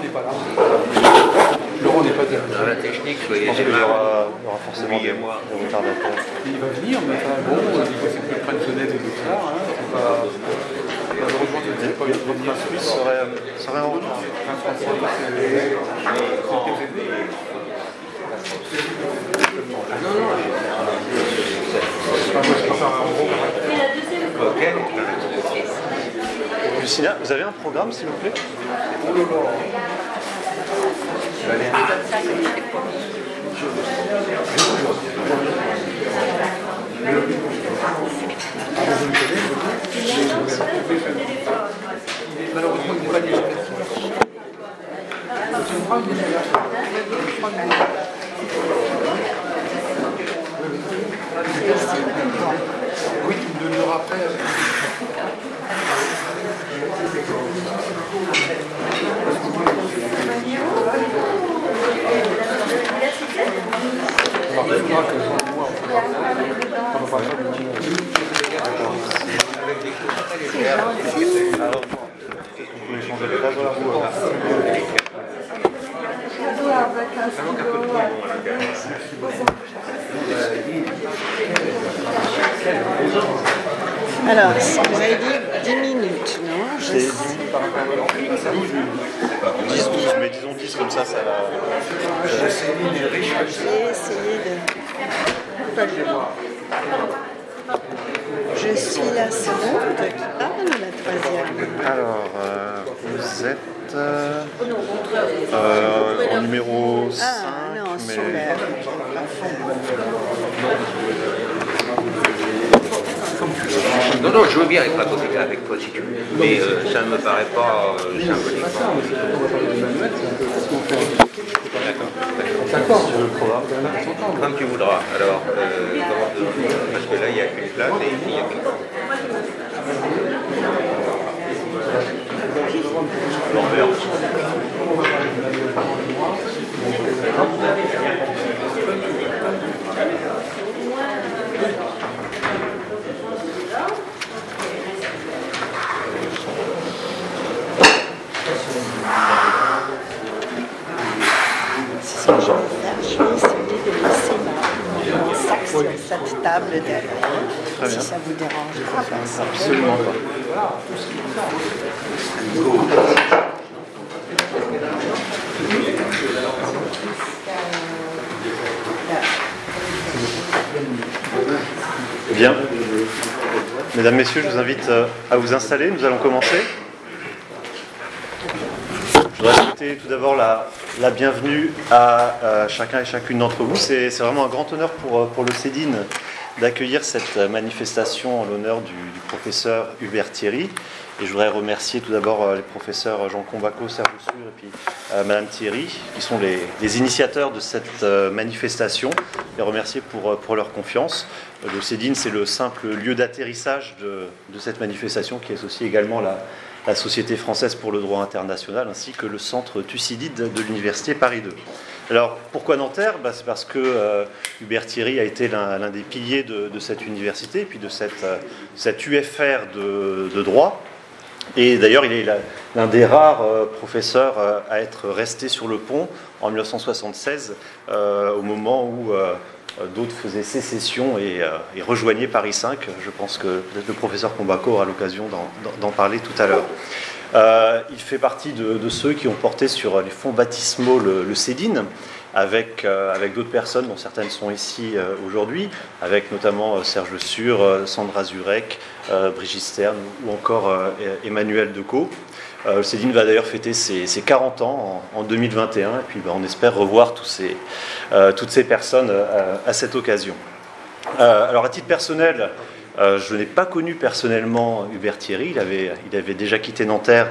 n'est pas là. Laurent n'est pas là. Dans la technique, Je soyez pense qu'il y aimables. aura forcément des retardataires. Il va venir, mais enfin, bon, il faut qu'il prenne fenêtre et tout ça. Hein, c'est pas... Malheureusement, c'est pas une bonne La Suisse serait en retard. Ok. Lucina, vous avez un programme, s'il vous plaît? Malheureusement, il n'est pas léger. Tu me prends une oui, tu me donneras après. Alors, vous avez dit 10 minutes, non? C'est 10 minutes par rapport à 12 minutes. 10, 12, mais disons 10 comme ça, ça va. Je vais essayer de... Je suis la seconde qui parle ou la troisième? Alors, vous êtes en numéro 5. Ah non, mais... super. Non, je veux bien être à côté avec toi si tu veux. Mais ça ne me paraît pas symbolique. D'accord. Comme tu voudras. Alors, parce que là, il n'y a qu'une place et ici, il n'y a qu'une place. Je vais essayer de laisser mon sac sur cette table derrière. Si ça vous dérange de faire ça. Absolument pas. Bien. Mesdames, Messieurs, je vous invite à vous installer. Nous allons commencer. Je voudrais souhaiter tout d'abord la bienvenue à chacun et chacune d'entre vous. C'est vraiment un grand honneur pour le CEDIN d'accueillir cette manifestation en l'honneur du professeur Hubert Thierry. Et je voudrais remercier tout d'abord les professeurs Jean Combaco, Serge Sûr et puis Madame Thierry, qui sont les initiateurs de cette manifestation, et remercier pour leur confiance. Le CEDIN, c'est le simple lieu d'atterrissage de cette manifestation, qui associe également la Société française pour le droit international, ainsi que le centre Thucydide de l'Université Paris 2. Alors, pourquoi Nanterre? C'est parce que Hubert Thierry a été l'un des piliers de cette université, et puis de cette UFR de droit. Et d'ailleurs, il est l'un des rares professeurs à être resté sur le pont en 1976, au moment où d'autres faisaient sécession et rejoignaient Paris 5. Je pense que peut-être le professeur Combaco aura l'occasion d'en parler tout à l'heure. Il fait partie de ceux qui ont porté sur les fonds baptismaux le CEDIN, avec d'autres personnes dont certaines sont ici aujourd'hui, avec notamment Serge Sûr, Sandra Zurek, Brigitte Stern ou encore Emmanuel Decaux. Le CEDIN va d'ailleurs fêter ses 40 ans en 2021, et puis on espère revoir toutes ces personnes à cette occasion. Alors à titre personnel, je n'ai pas connu personnellement Hubert Thierry. Il avait déjà quitté Nanterre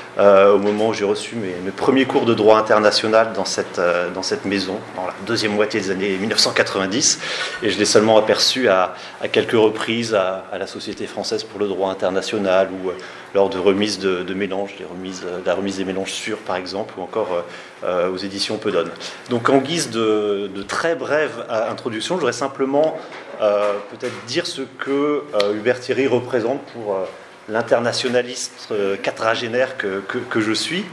au moment où j'ai reçu mes premiers cours de droit international dans cette maison, dans la deuxième moitié des années 1990. Et je l'ai seulement aperçu à quelques reprises à la Société française pour le droit international, ou lors de remises de mélanges, la remise des mélanges sûrs par exemple, ou encore aux éditions Pedone. Donc en guise de très brève introduction, je voudrais simplement peut-être dire ce que Hubert Thierry représente pour l'internationaliste quadragénaire que je suis.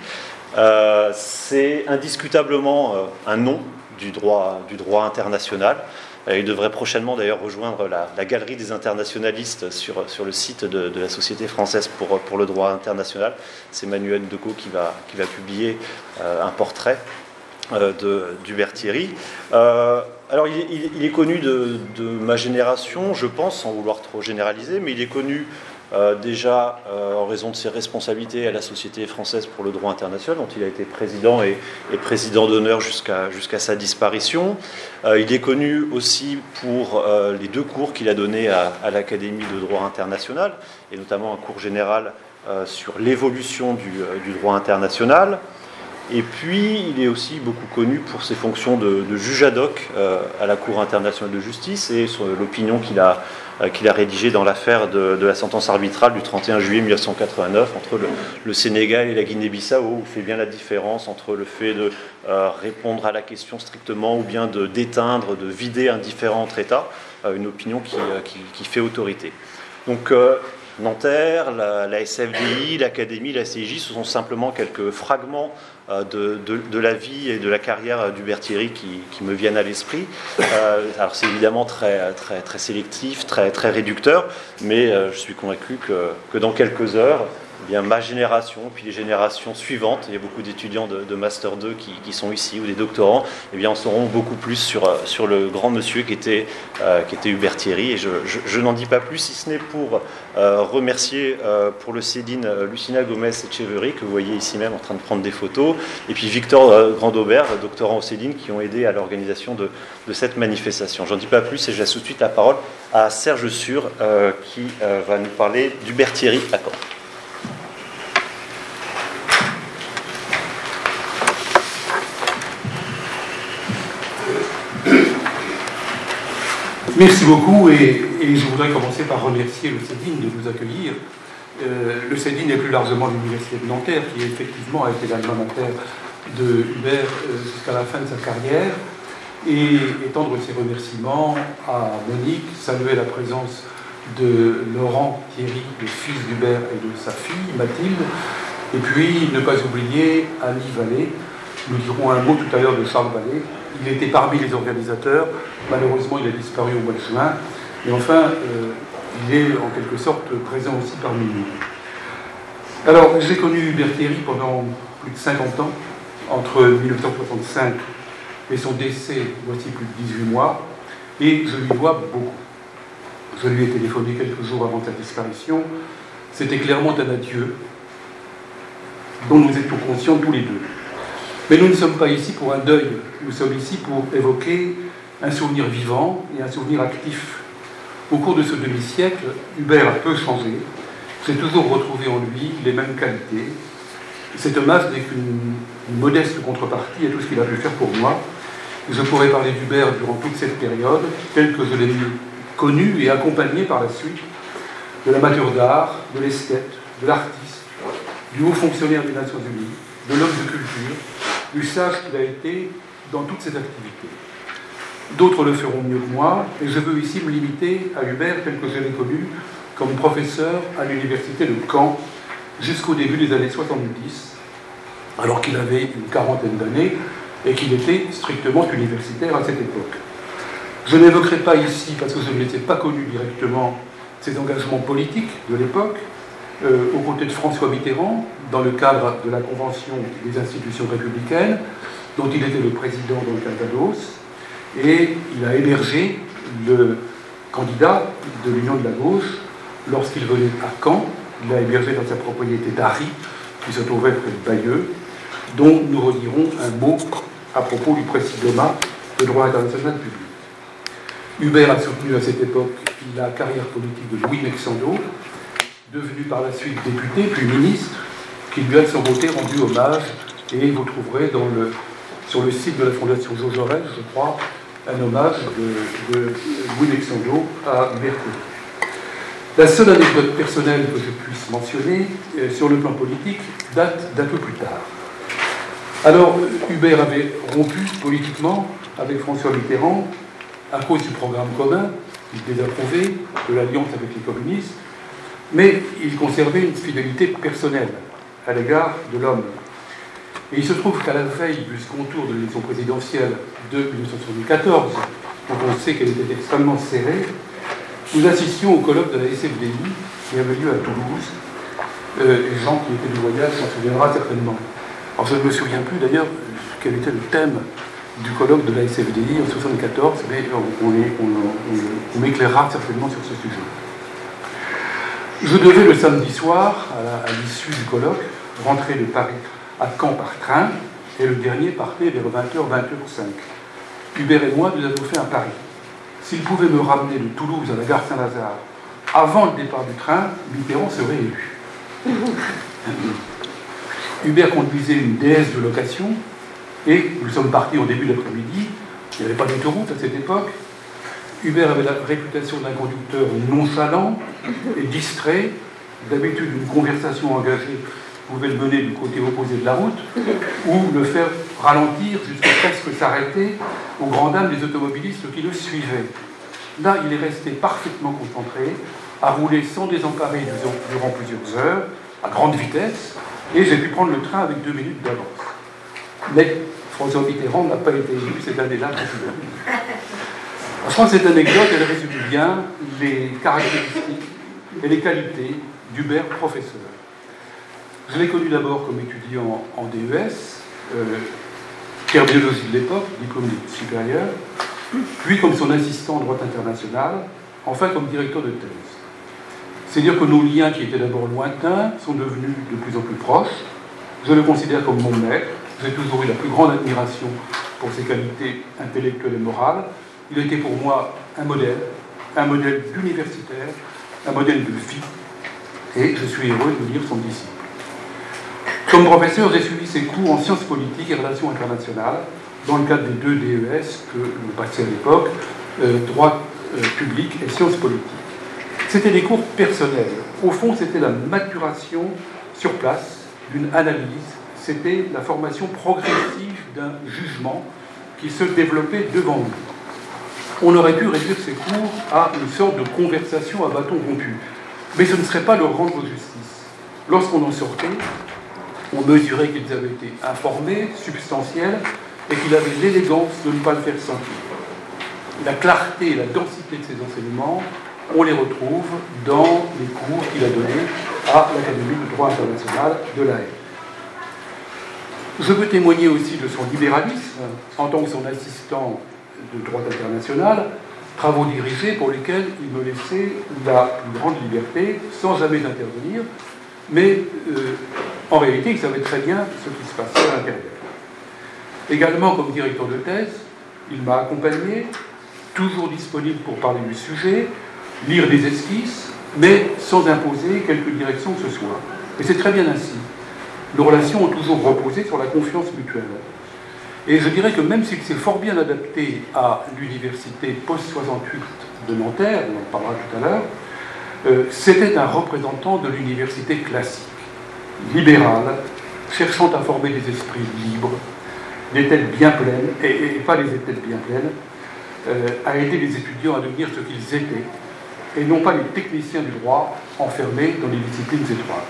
C'est indiscutablement un nom du droit international. Il devrait prochainement d'ailleurs rejoindre la galerie des internationalistes sur le site de la Société française pour le droit international. C'est Manuel Decaux qui va publier un portrait d'Hubert Thierry. Alors il est connu de ma génération, je pense, sans vouloir trop généraliser, mais il est connu déjà en raison de ses responsabilités à la Société française pour le droit international, dont il a été président et président d'honneur jusqu'à sa disparition. Il est connu aussi pour les 2 cours qu'il a donnés à l'Académie de droit international, et notamment un cours général sur l'évolution du droit international. Et puis, il est aussi beaucoup connu pour ses fonctions de juge ad hoc à la Cour internationale de justice et sur l'opinion qu'il a rédigée dans l'affaire de la sentence arbitrale du 31 juillet 1989 entre le Sénégal et la Guinée-Bissau, où il fait bien la différence entre le fait de répondre à la question strictement ou bien d'éteindre, de vider un différent entre États, une opinion qui fait autorité. Donc, Nanterre, la SFDI, l'Académie, la CIJ, ce sont simplement quelques fragments de la vie et de la carrière d'Hubert Thierry qui me viennent à l'esprit. Alors c'est évidemment très sélectif, très réducteur, mais je suis convaincu que dans quelques heures, eh bien, ma génération, puis les générations suivantes, il y a beaucoup d'étudiants de Master 2 qui sont ici, ou des doctorants, eh bien, en sauront beaucoup plus sur le grand monsieur qui était Hubert Thierry. Et je n'en dis pas plus, si ce n'est pour remercier pour le Cédine Lucina Gomez-Etcheverry, que vous voyez ici même en train de prendre des photos, et puis Victor Grandaubert, doctorant au Cédine, qui ont aidé à l'organisation de cette manifestation. J'en dis pas plus et je laisse tout de suite la parole à Serge Sur, qui va nous parler d'Hubert Thierry à Caen. Merci beaucoup et je voudrais commencer par remercier le Cédine de nous accueillir. Le Cédine et plus largement l'Université de Nanterre, qui effectivement a été l'alma mater de Hubert jusqu'à la fin de sa carrière, et étendre ses remerciements à Monique, saluer la présence de Laurent Thierry, le fils d'Hubert et de sa fille Mathilde, et puis ne pas oublier Annie Vallée. Nous dirons un mot tout à l'heure de Charles Vallée. Il était parmi les organisateurs, malheureusement il a disparu au mois de juin, mais enfin il est en quelque sorte présent aussi parmi nous. Alors j'ai connu Hubert Thierry pendant plus de 50 ans, entre 1965 et son décès, voici plus de 18 mois, et je lui dois beaucoup. Je lui ai téléphoné quelques jours avant sa disparition, c'était clairement un adieu dont nous étions conscients tous les deux. Mais nous ne sommes pas ici pour un deuil, nous sommes ici pour évoquer un souvenir vivant et un souvenir actif. Au cours de ce demi-siècle, Hubert a peu changé. J'ai toujours retrouvé en lui les mêmes qualités. Cet hommage n'est qu'une modeste contrepartie à tout ce qu'il a pu faire pour moi. Je pourrais parler d'Hubert durant toute cette période, tel que je l'ai connu et accompagné par la suite, de l'amateur d'art, de l'esthète, de l'artiste, du haut fonctionnaire des Nations Unies, de l'homme de culture, du sage qu'il a été dans toutes ses activités. D'autres le feront mieux que moi, et je veux ici me limiter à Hubert tel que je l'ai connu comme professeur à l'université de Caen jusqu'au début des années 70, alors qu'il avait une quarantaine d'années et qu'il était strictement universitaire à cette époque. Je n'évoquerai pas ici, parce que je ne les ai pas connus directement, ses engagements politiques de l'époque, aux côtés de François Mitterrand, dans le cadre de la Convention des institutions républicaines, dont il était le président dans le Calvados, et il a hébergé le candidat de l'Union de la gauche lorsqu'il venait à Caen. Il l'a hébergé dans sa propriété d'Arry, qui se trouvait près de Bayeux, dont nous redirons un mot à propos du président de droit international public. Hubert a soutenu à cette époque la carrière politique de Louis Mexando, devenu par la suite député, puis ministre, qui lui a de son côté rendu hommage, et vous trouverez sur le site de la Fondation Georges Jaurès, je crois, un hommage de Louis Mexando à Hubert Thierry. La seule anecdote personnelle que je puisse mentionner, sur le plan politique, date d'un peu plus tard. Alors, Hubert avait rompu politiquement avec François Mitterrand à cause du programme commun, qu'il désapprouvait, de l'alliance avec les communistes, mais il conservait une fidélité personnelle à l'égard de l'homme. Et il se trouve qu'à la veille du second tour de l'élection présidentielle de 1974, dont on sait qu'elle était extrêmement serrée, nous assistions au colloque de la SFDI qui avait lieu à Toulouse. Les gens qui étaient du voyage s'en souviendra certainement. Alors je ne me souviens plus d'ailleurs quel était le thème du colloque de la SFDI en 1974, mais on m'éclairera certainement sur ce sujet. Je devais le samedi soir, à l'issue du colloque, rentrer de Paris à Caen par train, et le dernier partait vers 20h, 20h05. Hubert et moi, nous avons fait un pari. S'il pouvait me ramener de Toulouse à la gare Saint-Lazare avant le départ du train, Mitterrand serait élu. Hubert conduisait une DS de location, et nous sommes partis au début de l'après-midi. Il n'y avait pas d'autoroute à cette époque. Hubert avait la réputation d'un conducteur nonchalant et distrait. D'habitude, une conversation engagée pouvait le mener du côté opposé de la route ou le faire ralentir jusqu'à presque s'arrêter aux grandes dames des automobilistes qui le suivaient. Là, il est resté parfaitement concentré, à rouler sans désemparer durant plusieurs heures, à grande vitesse, et j'ai pu prendre le train avec 2 minutes d'avance. Mais François Mitterrand n'a pas été élu cette année-là président. Je crois que cette anecdote, elle résume bien les caractéristiques et les qualités d'Hubert professeur. Je l'ai connu d'abord comme étudiant en DES, pierre biologie de l'époque, diplôme d'études supérieures, puis comme son assistant en droit international, enfin comme directeur de thèse. C'est dire que nos liens, qui étaient d'abord lointains, sont devenus de plus en plus proches. Je le considère comme mon maître. J'ai toujours eu la plus grande admiration pour ses qualités intellectuelles et morales. Il était pour moi un modèle d'universitaire, un modèle de vie, et je suis heureux de devenir son disciple. Comme professeur, j'ai suivi ses cours en sciences politiques et relations internationales, dans le cadre des 2 DES que nous passions à l'époque, droit public et sciences politiques. C'était des cours personnels. Au fond, c'était la maturation sur place d'une analyse. C'était la formation progressive d'un jugement qui se développait devant nous. On aurait pu réduire ces cours à une sorte de conversation à bâton rompu. Mais ce ne serait pas leur rendre justice. Lorsqu'on en sortait, on mesurait qu'ils avaient été informés, substantiels, et qu'il avait l'élégance de ne pas le faire sentir. La clarté et la densité de ces enseignements, on les retrouve dans les cours qu'il a donnés à l'Académie de droit international de La Haye. Je peux témoigner aussi de son libéralisme en tant que son assistant de droit international, travaux dirigés pour lesquels il me laissait la plus grande liberté sans jamais intervenir, mais en réalité il savait très bien ce qui se passait à l'intérieur. Également comme directeur de thèse, il m'a accompagné, toujours disponible pour parler du sujet, lire des esquisses, mais sans imposer quelque direction que ce soit. Et c'est très bien ainsi. Nos relations ont toujours reposé sur la confiance mutuelle. Et je dirais que même s'il s'est fort bien adapté à l'université post-68 de Nanterre, on en parlera tout à l'heure, c'était un représentant de l'université classique, libérale, cherchant à former des esprits libres, des têtes bien pleines, et pas les têtes bien pleines, à aider les étudiants à devenir ce qu'ils étaient, et non pas les techniciens du droit enfermés dans des disciplines étroites.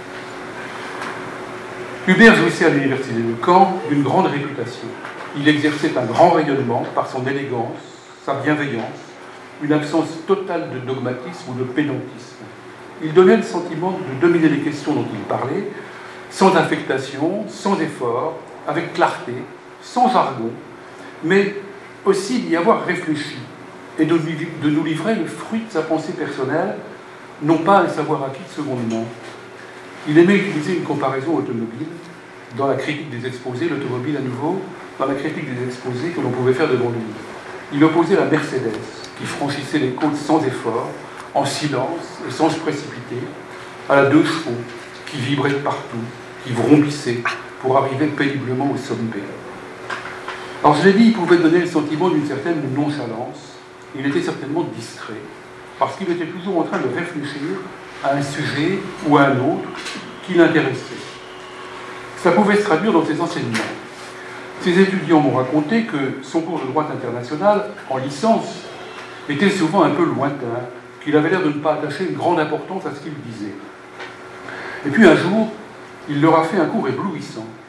Hubert jouissait à l'université de Caen d'une grande réputation. Il exerçait un grand rayonnement par son élégance, sa bienveillance, une absence totale de dogmatisme ou de pédantisme. Il donnait le sentiment de dominer les questions dont il parlait, sans affectation, sans effort, avec clarté, sans jargon, mais aussi d'y avoir réfléchi et de nous livrer le fruit de sa pensée personnelle, non pas un savoir acquis de seconde main. Il aimait utiliser une comparaison automobile. Dans la critique des exposés, l'automobile à nouveau, dans la critique des exposés que l'on pouvait faire devant lui. Il opposait la Mercedes, qui franchissait les côtes sans effort, en silence et sans se précipiter, à la 2 chevaux, qui vibrait de partout, qui vrombissait pour arriver péniblement au sommet. Alors je l'ai dit, il pouvait donner le sentiment d'une certaine nonchalance. Il était certainement distrait, parce qu'il était toujours en train de réfléchir à un sujet ou à un autre qui l'intéressait. Ça pouvait se traduire dans ses enseignements. Ses étudiants m'ont raconté que son cours de droit international, en licence, était souvent un peu lointain, qu'il avait l'air de ne pas attacher une grande importance à ce qu'il disait. Et puis un jour, il leur a fait un cours éblouissant,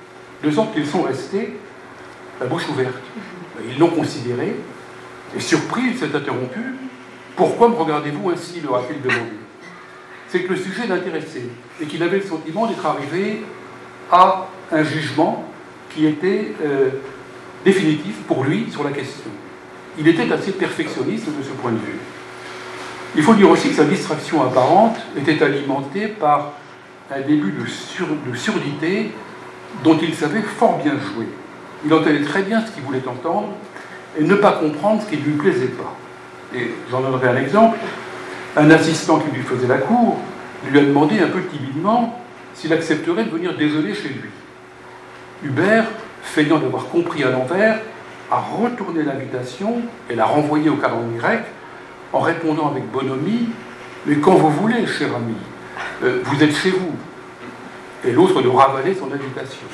de sorte qu'ils sont restés la bouche ouverte. Ils l'ont considéré, et surpris, il s'est interrompu. « Pourquoi me regardez-vous ainsi ?» leur a-t-il demandé. C'est que le sujet l'intéressait, et qu'il avait le sentiment d'être arrivé à un jugement qui était définitif pour lui sur la question. Il était assez perfectionniste de ce point de vue. Il faut dire aussi que sa distraction apparente était alimentée par un début de surdité dont il savait fort bien jouer. Il entendait très bien ce qu'il voulait entendre et ne pas comprendre ce qui ne lui plaisait pas. Et j'en donnerai un exemple. Un assistant qui lui faisait la cour lui a demandé un peu timidement s'il accepterait de venir déjeuner chez lui. Hubert, feignant d'avoir compris à l'envers, a retourné l'invitation et l'a renvoyée au calendrier grec en répondant avec bonhomie « Mais quand vous voulez, cher ami, vous êtes chez vous. » Et l'autre de ravaler son invitation.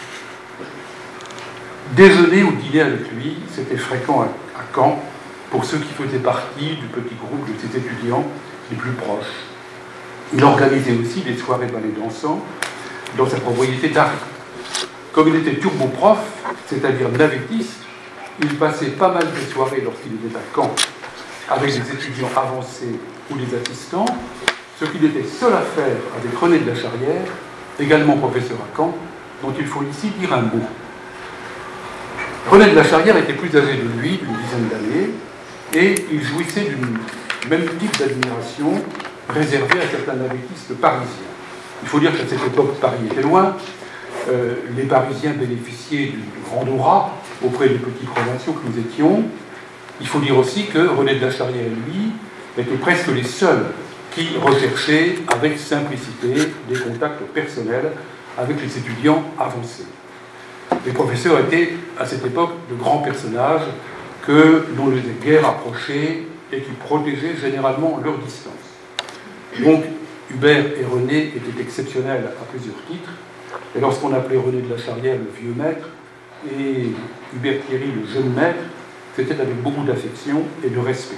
Déjeuner ou dîner avec lui, c'était fréquent à Caen pour ceux qui faisaient partie du petit groupe de ses étudiants les plus proches. Il organisait aussi des soirées ballets dansants dans sa propriété d'Arles. Comme il était turbo-prof, c'est-à-dire navettiste, il passait pas mal de soirées lorsqu'il était à Caen avec des étudiants avancés ou des assistants, ce qu'il était seul à faire avec René de la Charrière, également professeur à Caen, dont il faut ici dire un mot. René de la Charrière était plus âgé de lui, d'une dizaine d'années, et il jouissait d'une même type d'admiration réservée à certains navettistes parisiens. Il faut dire qu'à cette époque, Paris était loin. Les Parisiens bénéficiaient d'une grande aura auprès des petits provinciaux que nous étions. Il faut dire aussi que René de la Charrière et lui étaient presque les seuls qui recherchaient avec simplicité des contacts personnels avec les étudiants avancés. Les professeurs étaient à cette époque de grands personnages dont les guerres approchaient et qui protégeaient généralement leur distance. Donc Hubert et René étaient exceptionnels à plusieurs titres. Et lorsqu'on appelait René de la Charrière le vieux maître et Hubert Thierry le jeune maître, c'était avec beaucoup d'affection et de respect.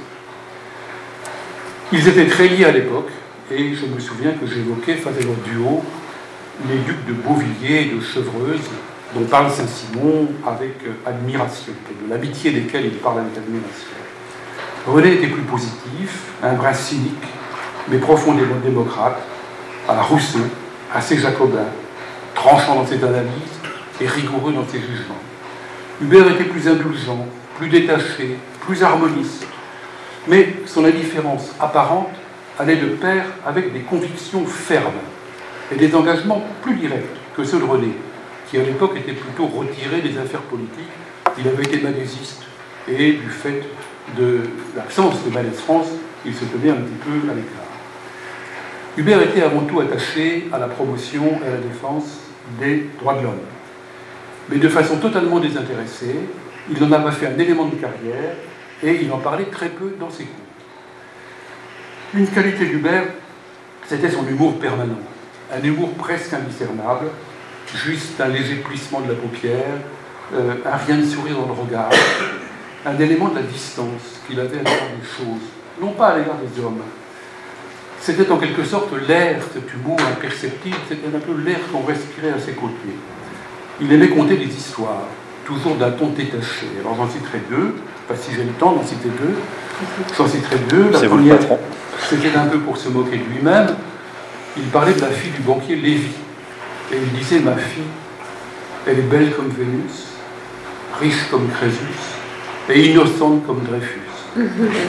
Ils étaient très liés à l'époque, et je me souviens que j'évoquais face à leur duo les ducs de Beauvilliers et de Chevreuse, dont parle Saint-Simon avec admiration, et de l'amitié desquels il parle avec admiration. René était plus positif, un brin cynique, mais profondément démocrate, à la Rousseau, assez jacobin, tranchant dans ses analyses et rigoureux dans ses jugements. Hubert était plus indulgent, plus détaché, plus harmoniste, mais son indifférence apparente allait de pair avec des convictions fermes et des engagements plus directs que ceux de René, qui à l'époque était plutôt retiré des affaires politiques. Il avait été malaisiste et du fait de l'absence de Malaise France, il se tenait un petit peu à l'écart. Hubert était avant tout attaché à la promotion et à la défense des droits de l'homme. Mais de façon totalement désintéressée, il n'en a pas fait un élément de carrière et il en parlait très peu dans ses cours. Une qualité d'Hubert, c'était son humour permanent, un humour presque indiscernable, juste un léger plissement de la paupière, un rien de sourire dans le regard, un élément de la distance qu'il avait à l'égard des choses, non pas à l'égard des hommes. C'était en quelque sorte l'air, cet humour imperceptible, c'était un peu l'air qu'on respirait à ses côtés. Il aimait conter des histoires, toujours d'un ton détaché. Alors j'en citerai deux, enfin si j'ai le temps d'en citer deux. J'en citerai deux. La première, c'était un peu pour se moquer de lui-même. Il parlait de la fille du banquier Lévy. Et il disait, ma fille, elle est belle comme Vénus, riche comme Crésus, et innocente comme Dreyfus.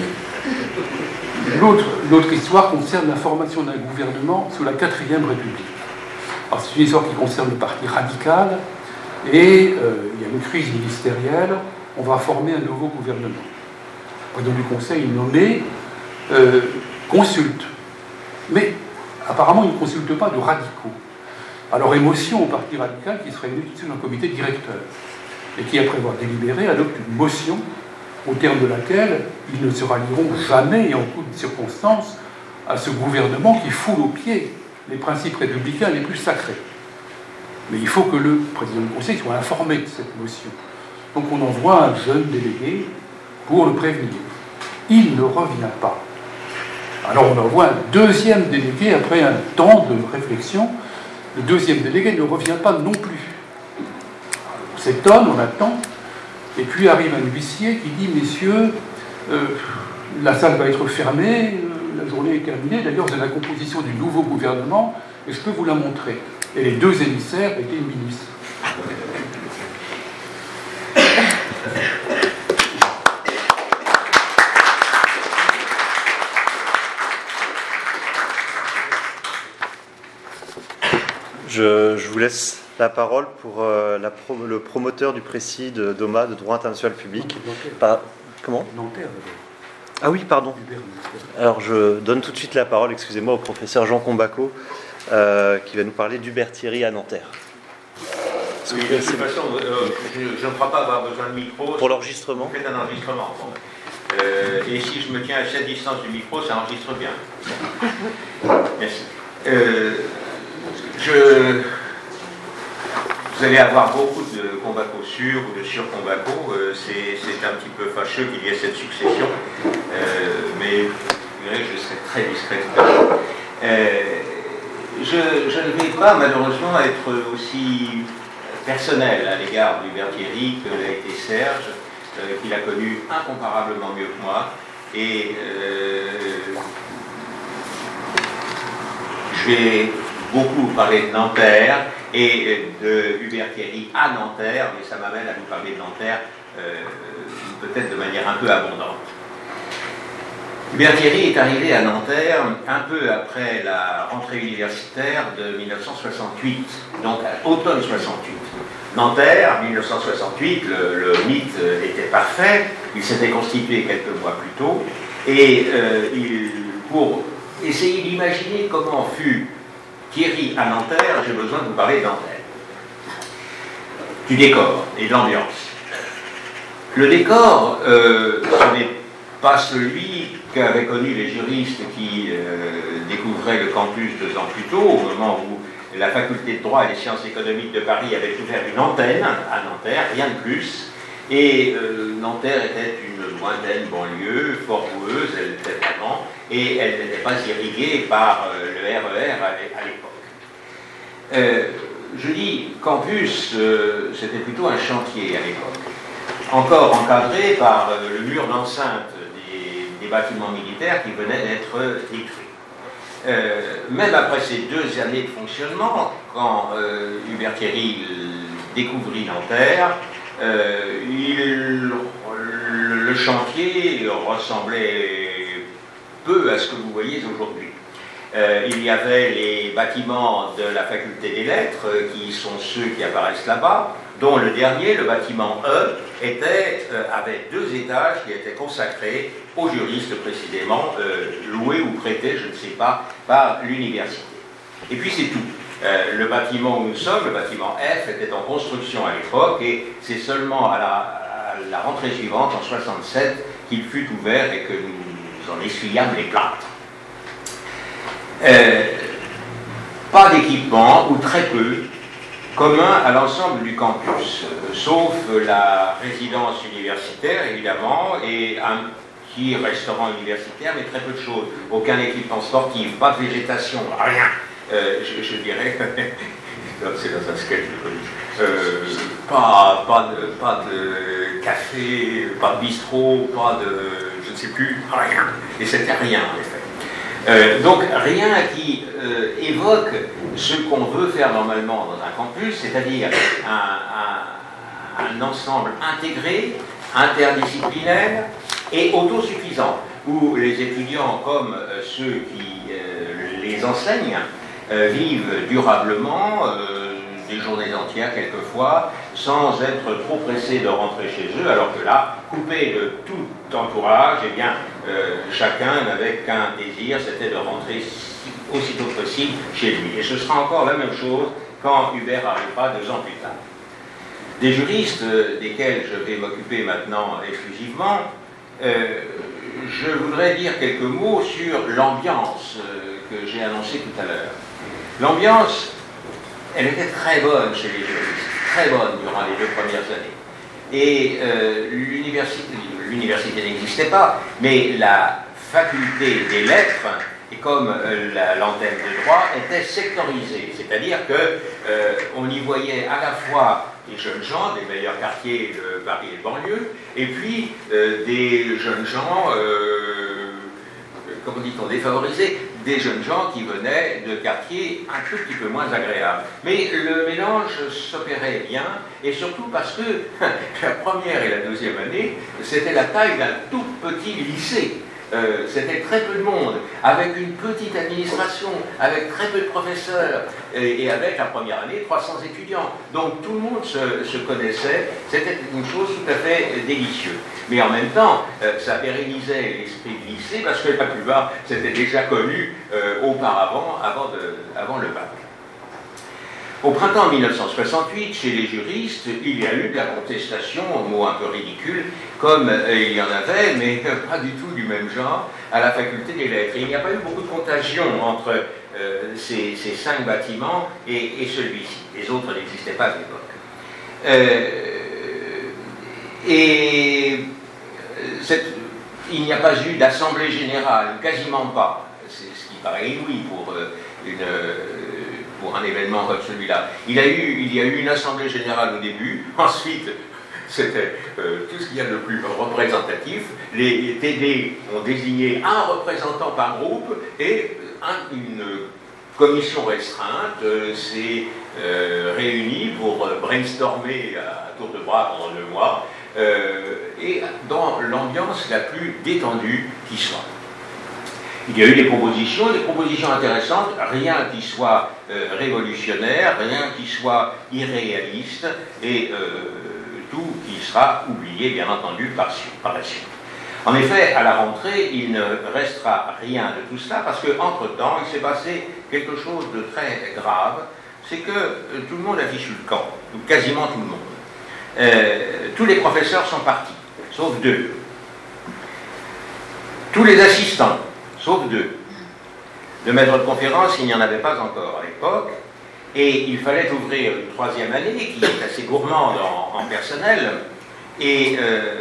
L'autre histoire concerne la formation d'un gouvernement sous la 4e République. Alors, c'est une histoire qui concerne le parti radical, et il y a une crise ministérielle, on va former un nouveau gouvernement. Le président du Conseil nommé consulte. Mais apparemment, il ne consulte pas de radicaux. Alors, émotion au parti radical qui se réunit sur un comité directeur, et qui, après avoir délibéré, adopte une motion au terme de laquelle ils ne se rallieront jamais et en toutes circonstances à ce gouvernement qui foule aux pieds les principes républicains les plus sacrés. Mais il faut que le président du Conseil soit informé de cette motion. Donc on envoie un jeune délégué pour le prévenir. Il ne revient pas. Alors on envoie un deuxième délégué après un temps de réflexion. Le deuxième délégué ne revient pas non plus. s'étonne, on attend, et puis arrive un huissier qui dit « Messieurs, la salle va être fermée, la journée est terminée, d'ailleurs c'est la composition du nouveau gouvernement, et je peux vous la montrer. » Et les deux émissaires étaient ministres. Je vous laisse la parole pour le promoteur du précis de DOMA, de droit international public. Comment ? Nanterre. Ah oui, pardon. Alors je donne tout de suite la parole, excusez-moi, au professeur Jean Combaco, qui va nous parler d'Hubert Thierry à Nanterre. Oui, de toute façon, je ne crois pas avoir besoin de micro. Pour l'enregistrement ? Vous faites un enregistrement. Et si je me tiens à cette distance du micro, ça enregistre bien. Merci. Vous allez avoir beaucoup de Combaco sur ou de sur-Combaco. C'est un petit peu fâcheux qu'il y ait cette succession. Mais vous verrez que je serai très discret tout à l'heure. Je ne vais pas malheureusement être aussi personnel à l'égard d'Hubert Thierry que l'a été Serge, qu'il a connu incomparablement mieux que moi. Et je vais beaucoup parler de Nanterre et de Hubert Thierry à Nanterre, mais ça m'amène à vous parler de Nanterre peut-être de manière un peu abondante. Hubert Thierry est arrivé à Nanterre un peu après la rentrée universitaire de 1968, donc à automne 68. Nanterre, 1968, le mythe était parfait, il s'était constitué quelques mois plus tôt, et pour essayer d'imaginer comment fut Thierry à Nanterre, j'ai besoin de vous parler de Nanterre, du décor et de l'ambiance. Le décor, ce n'est pas celui qu'avaient connu les juristes qui découvraient le campus 2 ans plus tôt, au moment où la faculté de droit et des sciences économiques de Paris avait ouvert une antenne à Nanterre, rien de plus. Et Nanterre était une lointaine banlieue, fort boueuse, elle était vraiment, et elle n'était pas irriguée par le RER à l'époque. Je dis campus, c'était plutôt un chantier à l'époque, encore encadré par le mur d'enceinte des bâtiments militaires qui venaient d'être détruits. Même après ces 2 années de fonctionnement, quand Hubert Thierry découvrit Nanterre, le chantier ressemblait peu à ce que vous voyez aujourd'hui. Il y avait les bâtiments de la faculté des lettres, qui sont ceux qui apparaissent là-bas, dont le dernier, le bâtiment E, avait 2 étages qui étaient consacrés aux juristes précisément, loués ou prêtés, je ne sais pas, par l'université. Et puis c'est tout. Le bâtiment où nous sommes, le bâtiment F, était en construction à l'époque, et c'est seulement à la rentrée suivante, en 67, qu'il fut ouvert et que nous en essuyâmes les plâtres. Pas d'équipement, ou très peu, commun à l'ensemble du campus, sauf la résidence universitaire, évidemment, et un petit restaurant universitaire, mais très peu de choses. Aucun équipement sportif, pas de végétation, rien. Je dirais, c'est dans un sketch de police, pas de café, pas de bistrot, pas de, je ne sais plus, rien. Et c'était rien, en effet. Donc rien qui évoque ce qu'on veut faire normalement dans un campus, c'est-à-dire un ensemble intégré, interdisciplinaire et autosuffisant, où les étudiants comme ceux qui les enseignent vivent durablement, des journées entières quelquefois, sans être trop pressés de rentrer chez eux, alors que là, coupés de tout entourage, eh bien, chacun n'avait qu'un désir, c'était de rentrer aussitôt possible chez lui. Et ce sera encore la même chose quand Hubert arrivera 2 ans plus tard. Des juristes, desquels je vais m'occuper maintenant exclusivement, je voudrais dire quelques mots sur l'ambiance que j'ai annoncée tout à l'heure. L'ambiance, elle était très bonne chez les juristes, très bonne durant les 2 premières années. Et l'université n'existait pas, mais la faculté des lettres, et comme l'antenne de droit, était sectorisée. C'est-à-dire qu'on y voyait à la fois des jeunes gens des meilleurs quartiers de Paris et de banlieue, et puis des jeunes gens, comment dit-on, défavorisés, des jeunes gens qui venaient de quartiers un tout petit peu moins agréables. Mais le mélange s'opérait bien, et surtout parce que la première et la deuxième année, c'était la taille d'un tout petit lycée. C'était très peu de monde, avec une petite administration, avec très peu de professeurs, et avec la première année 300 étudiants. Donc tout le monde se connaissait, c'était une chose tout à fait délicieuse. Mais en même temps, ça pérennisait l'esprit de lycée, parce que la plupart s'étaient déjà connus auparavant, avant le bac. Au printemps 1968, chez les juristes, il y a eu de la contestation, un mot un peu ridicule, comme il y en avait, mais pas du tout du même genre, à la faculté des lettres. Et il n'y a pas eu beaucoup de contagion entre ces 5 bâtiments et celui-ci. Les autres n'existaient pas à l'époque. Il n'y a pas eu d'assemblée générale, quasiment pas. C'est ce qui paraît inouï pour un événement comme celui-là. Il y a eu une assemblée générale au début, ensuite c'était tout ce qu'il y a de plus représentatif. Les TD ont désigné un représentant par groupe et une commission restreinte s'est réunie pour brainstormer à tour de bras pendant 2 mois et dans l'ambiance la plus détendue qui soit. Il y a eu des propositions intéressantes, rien qui soit révolutionnaire, rien qui soit irréaliste, et tout qui sera oublié, bien entendu, par la suite. En effet, à la rentrée, il ne restera rien de tout cela, parce qu'entre-temps, il s'est passé quelque chose de très grave, c'est que tout le monde a fichu le camp, ou quasiment tout le monde. Tous les professeurs sont partis, sauf 2. Tous les assistants, sauf 2. De maître de conférence, il n'y en avait pas encore à l'époque, et il fallait ouvrir une 3e année qui est assez gourmande en personnel, et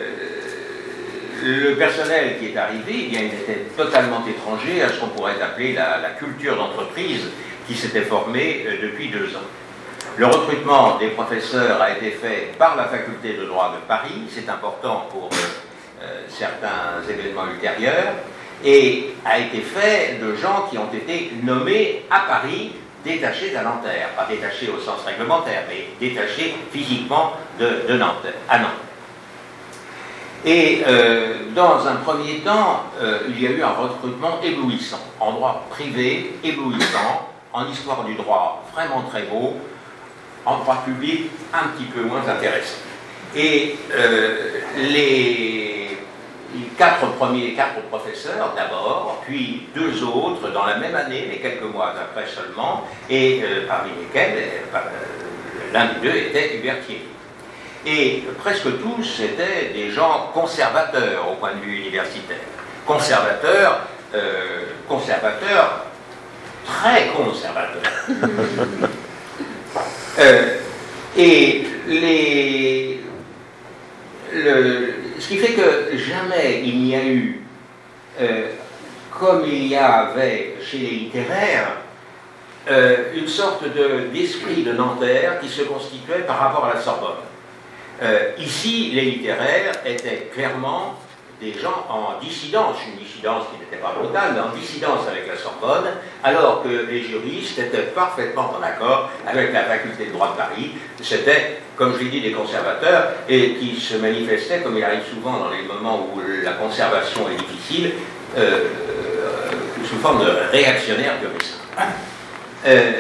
le personnel qui est arrivé, eh bien, il était totalement étranger à ce qu'on pourrait appeler la culture d'entreprise qui s'était formée depuis 2 ans. Le recrutement des professeurs a été fait par la faculté de droit de Paris, c'est important pour certains événements ultérieurs, et a été fait de gens qui ont été nommés à Paris, détachés à Nanterre, pas détachés au sens réglementaire, mais détachés physiquement à Nantes. Et dans un premier temps, il y a eu un recrutement éblouissant, en droit privé éblouissant, en histoire du droit vraiment très beau, en droit public un petit peu moins intéressant. Et les 4 professeurs d'abord, puis 2 autres dans la même année, mais quelques mois après seulement, et parmi lesquels l'un des 2 était Hubert Thierry. Et presque tous étaient des gens conservateurs au point de vue universitaire. Conservateurs, très conservateurs. Ce qui fait que jamais il n'y a eu, comme il y avait chez les littéraires, une sorte d'esprit de Nanterre qui se constituait par rapport à la Sorbonne. Ici, les littéraires étaient clairement des gens en dissidence, une dissidence qui n'était pas brutale, mais en dissidence avec la Sorbonne, alors que les juristes étaient parfaitement en accord avec la faculté de droit de Paris. C'était, comme je l'ai dit, des conservateurs, et qui se manifestaient, comme il arrive souvent dans les moments où la conservation est difficile, sous forme de réactionnaires puristes.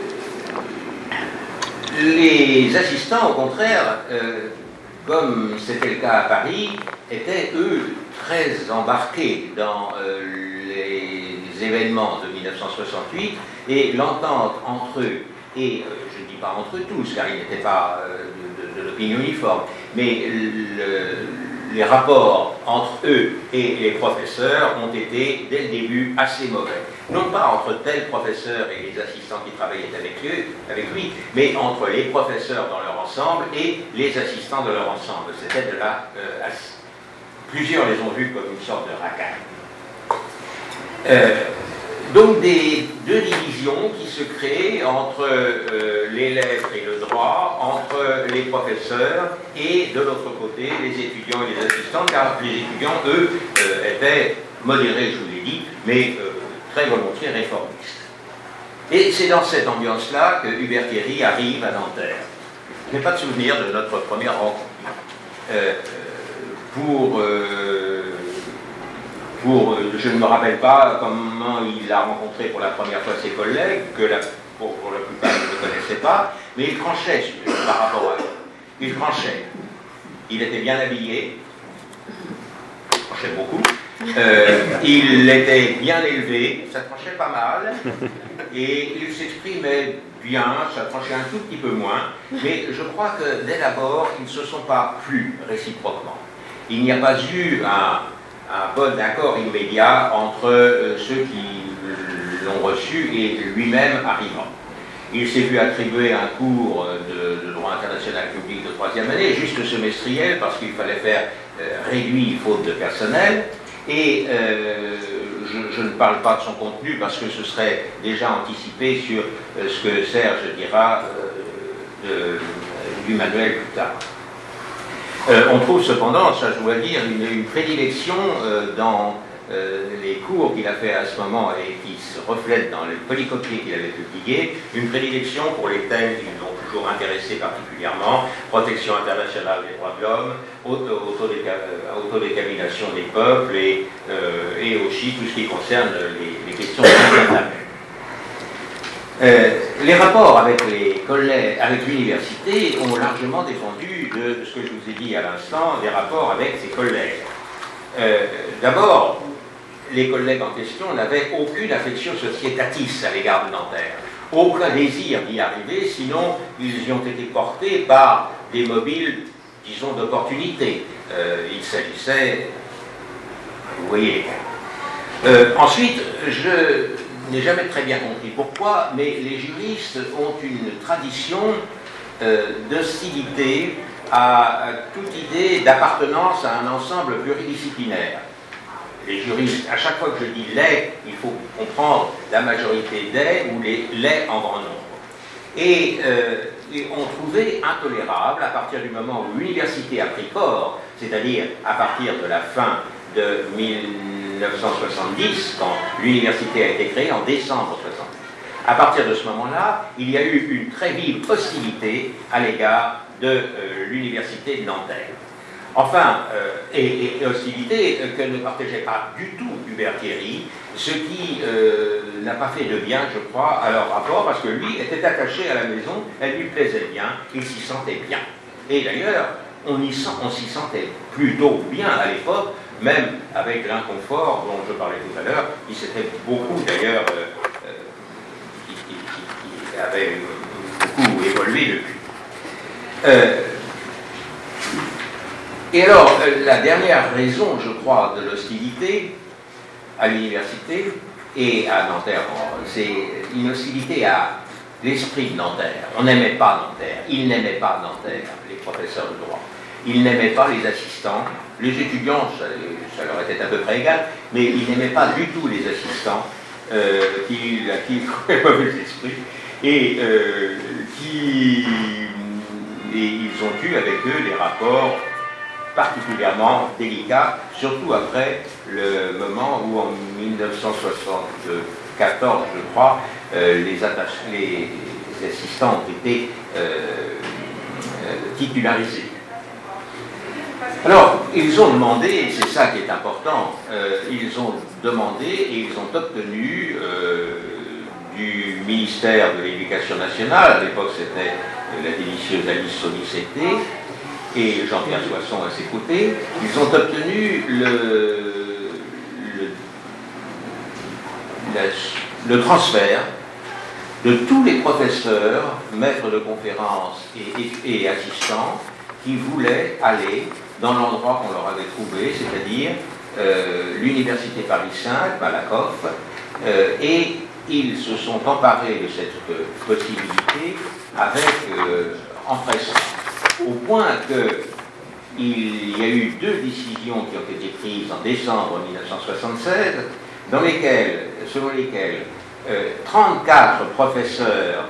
Les assistants, au contraire, comme c'était le cas à Paris, étaient, eux, très embarqués dans les événements de 1968, et l'entente entre eux, et je ne dis pas entre tous, car ils n'étaient pas de l'opinion uniforme, mais les rapports entre eux et les professeurs ont été, dès le début, assez mauvais. Non pas entre tel professeur et les assistants qui travaillaient avec lui, mais entre les professeurs dans leur ensemble et les assistants de leur ensemble. C'était de là plusieurs les ont vus comme une sorte de racaille. Donc des deux divisions qui se créent entre les lettres et le droit, entre les professeurs et de l'autre côté les étudiants et les assistants, car les étudiants, eux, étaient modérés, je vous l'ai dit, mais très volontiers réformistes. Et c'est dans cette ambiance-là que Hubert Thierry arrive à Nanterre. Je n'ai pas de souvenir de notre première rencontre. Je ne me rappelle pas comment il a rencontré pour la première fois ses collègues, que pour la plupart il ne connaissait pas, mais il tranchait par rapport à eux. Il tranchait. Il était bien habillé, il tranchait beaucoup. Il était bien élevé, ça tranchait pas mal, et il s'exprimait bien, ça tranchait un tout petit peu moins, mais je crois que dès l'abord, ils ne se sont pas plu réciproquement. Il n'y a pas eu un bon accord immédiat entre ceux qui l'ont reçu et lui-même arrivant. Il s'est vu attribuer un cours de droit international public de 3e année, juste semestriel, parce qu'il fallait faire réduit faute de personnel. Et je ne parle pas de son contenu parce que ce serait déjà anticipé sur ce que Serge dira du manuel plus tard. On trouve cependant, ça je dois dire, une prédilection dans les cours qu'il a fait à ce moment et qui se reflètent dans les polycopiés qu'il avait publiés, une prédilection pour les thèmes qui l'ont toujours intéressé particulièrement, protection internationale des droits de l'homme, autodétermination des peuples et aussi tout ce qui concerne les questions internationales. Les rapports avec les collègues, avec l'université ont largement défendu de ce que je vous ai dit à l'instant, des rapports avec ses collègues. D'abord, les collègues en question n'avaient aucune affection sociétatiste à l'égard de Nanterre, aucun désir d'y arriver, sinon ils y ont été portés par des mobiles, disons, d'opportunité. Il s'agissait, vous voyez. Ensuite, je n'ai jamais très bien compris pourquoi, mais les juristes ont une tradition d'hostilité à toute idée d'appartenance à un ensemble pluridisciplinaire. Les juristes, à chaque fois que je dis les, il faut comprendre la majorité des ou les en grand nombre. Et on trouvait intolérable, à partir du moment où l'université a pris corps, c'est-à-dire à partir de la fin de 1970, quand l'université a été créée en décembre 1970. À partir de ce moment-là, il y a eu une très vive hostilité à l'égard de l'université de Nanterre. Enfin, et hostilité que ne partageait pas du tout Hubert Thierry, ce qui n'a pas fait de bien, je crois, à leur rapport, parce que lui était attaché à la maison, elle lui plaisait bien, il s'y sentait bien. Et d'ailleurs, on s'y sentait plutôt bien à l'époque, même avec l'inconfort dont je parlais tout à l'heure, qui s'était beaucoup d'ailleurs, qui avait beaucoup évolué depuis. Et alors, la dernière raison, je crois, de l'hostilité à l'université et à Nanterre, c'est une hostilité à l'esprit de Nanterre. On n'aimait pas Nanterre, ils n'aimaient pas Nanterre, les professeurs de droit. Ils n'aimaient pas les assistants, les étudiants, ça leur était à peu près égal, mais ils n'aimaient pas du tout les assistants qui trouvaient mauvais esprit et ils ont eu avec eux des rapports particulièrement délicats, surtout après le moment où en 1974, je crois, les assistants ont été titularisés. Alors, ils ont demandé, et c'est ça qui est important, ils ont demandé et ils ont obtenu du ministère de l'Éducation nationale, à l'époque c'était la délicieuse Alice Saunicetti et Jean-Pierre Soisson à ses côtés, ils ont obtenu le transfert de tous les professeurs, maîtres de conférences et assistants qui voulaient aller dans l'endroit qu'on leur avait trouvé, c'est-à-dire l'Université Paris 5, Malakoff, et ils se sont emparés de cette possibilité avec empressement, au point qu'il y a eu 2 décisions qui ont été prises en décembre 1976 selon lesquels 34 professeurs,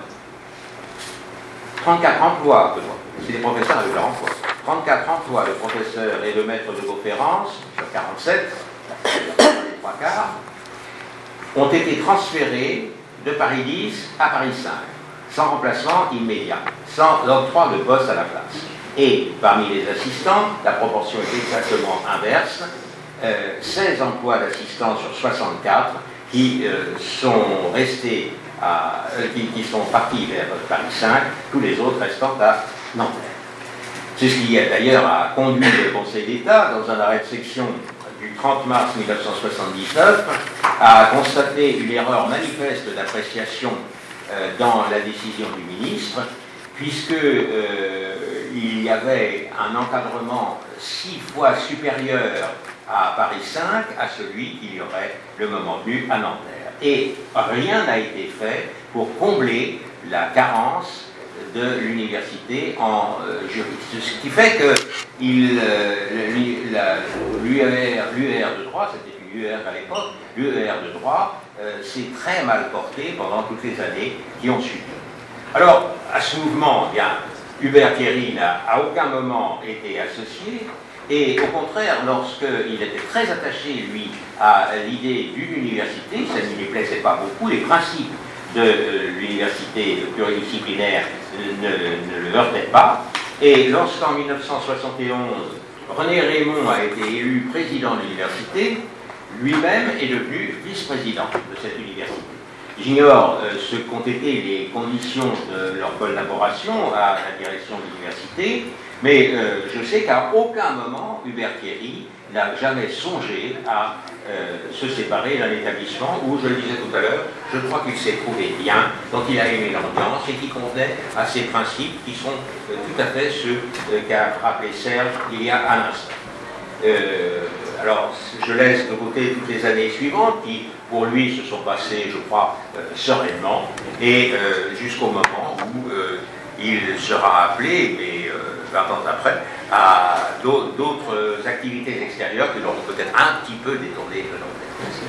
34 emplois, c'est des professeurs avec leur emploi, 34 emplois de professeurs et de maîtres de conférences, sur 47, les 3 quarts, ont été transférés de Paris 10 à Paris 5, sans remplacement immédiat, sans octroi de poste à la place. Et parmi les assistants, la proportion est exactement inverse, 16 emplois d'assistants sur 64 qui sont restés qui sont partis vers Paris 5, tous les autres restant à Nanterre. C'est ce qui d'ailleurs a conduit le Conseil d'État, dans un arrêt de section du 30 mars 1979, à constater une erreur manifeste d'appréciation dans la décision du ministre, puisqu'il y avait un encadrement 6 fois supérieur à Paris 5 à celui qu'il y aurait le moment venu à Nanterre. Et rien n'a été fait pour combler la carence de l'université en juristes. Ce qui fait que l'UER de droit, c'était une UER à l'époque, l'UER de droit s'est très mal porté pendant toutes les années qui ont suivi. Alors, à ce mouvement, bien, Hubert Thierry n'a à aucun moment été associé, et au contraire, lorsqu'il était très attaché, lui, à l'idée d'une université, ça ne lui plaisait pas beaucoup, les principes de l'université pluridisciplinaire ne le heurtaient pas, et lorsqu'en 1971, René Raymond a été élu président de l'université, lui-même est devenu vice-président de cette université. J'ignore ce qu'ont été les conditions de leur collaboration à la direction de l'université, mais je sais qu'à aucun moment Hubert Thierry n'a jamais songé à se séparer d'un établissement où, je le disais tout à l'heure, je crois qu'il s'est trouvé bien, dont il a aimé l'ambiance et qui convenait à ses principes qui sont tout à fait ceux qu'a rappelé Serge il y a un instant. Alors, je laisse de côté toutes les années suivantes qui, pour lui, se sont passées, je crois, sereinement, et jusqu'au moment où il sera appelé, mais 20 ans après, à d'autres activités extérieures qui l'auront peut-être un petit peu détourné de Nanterre.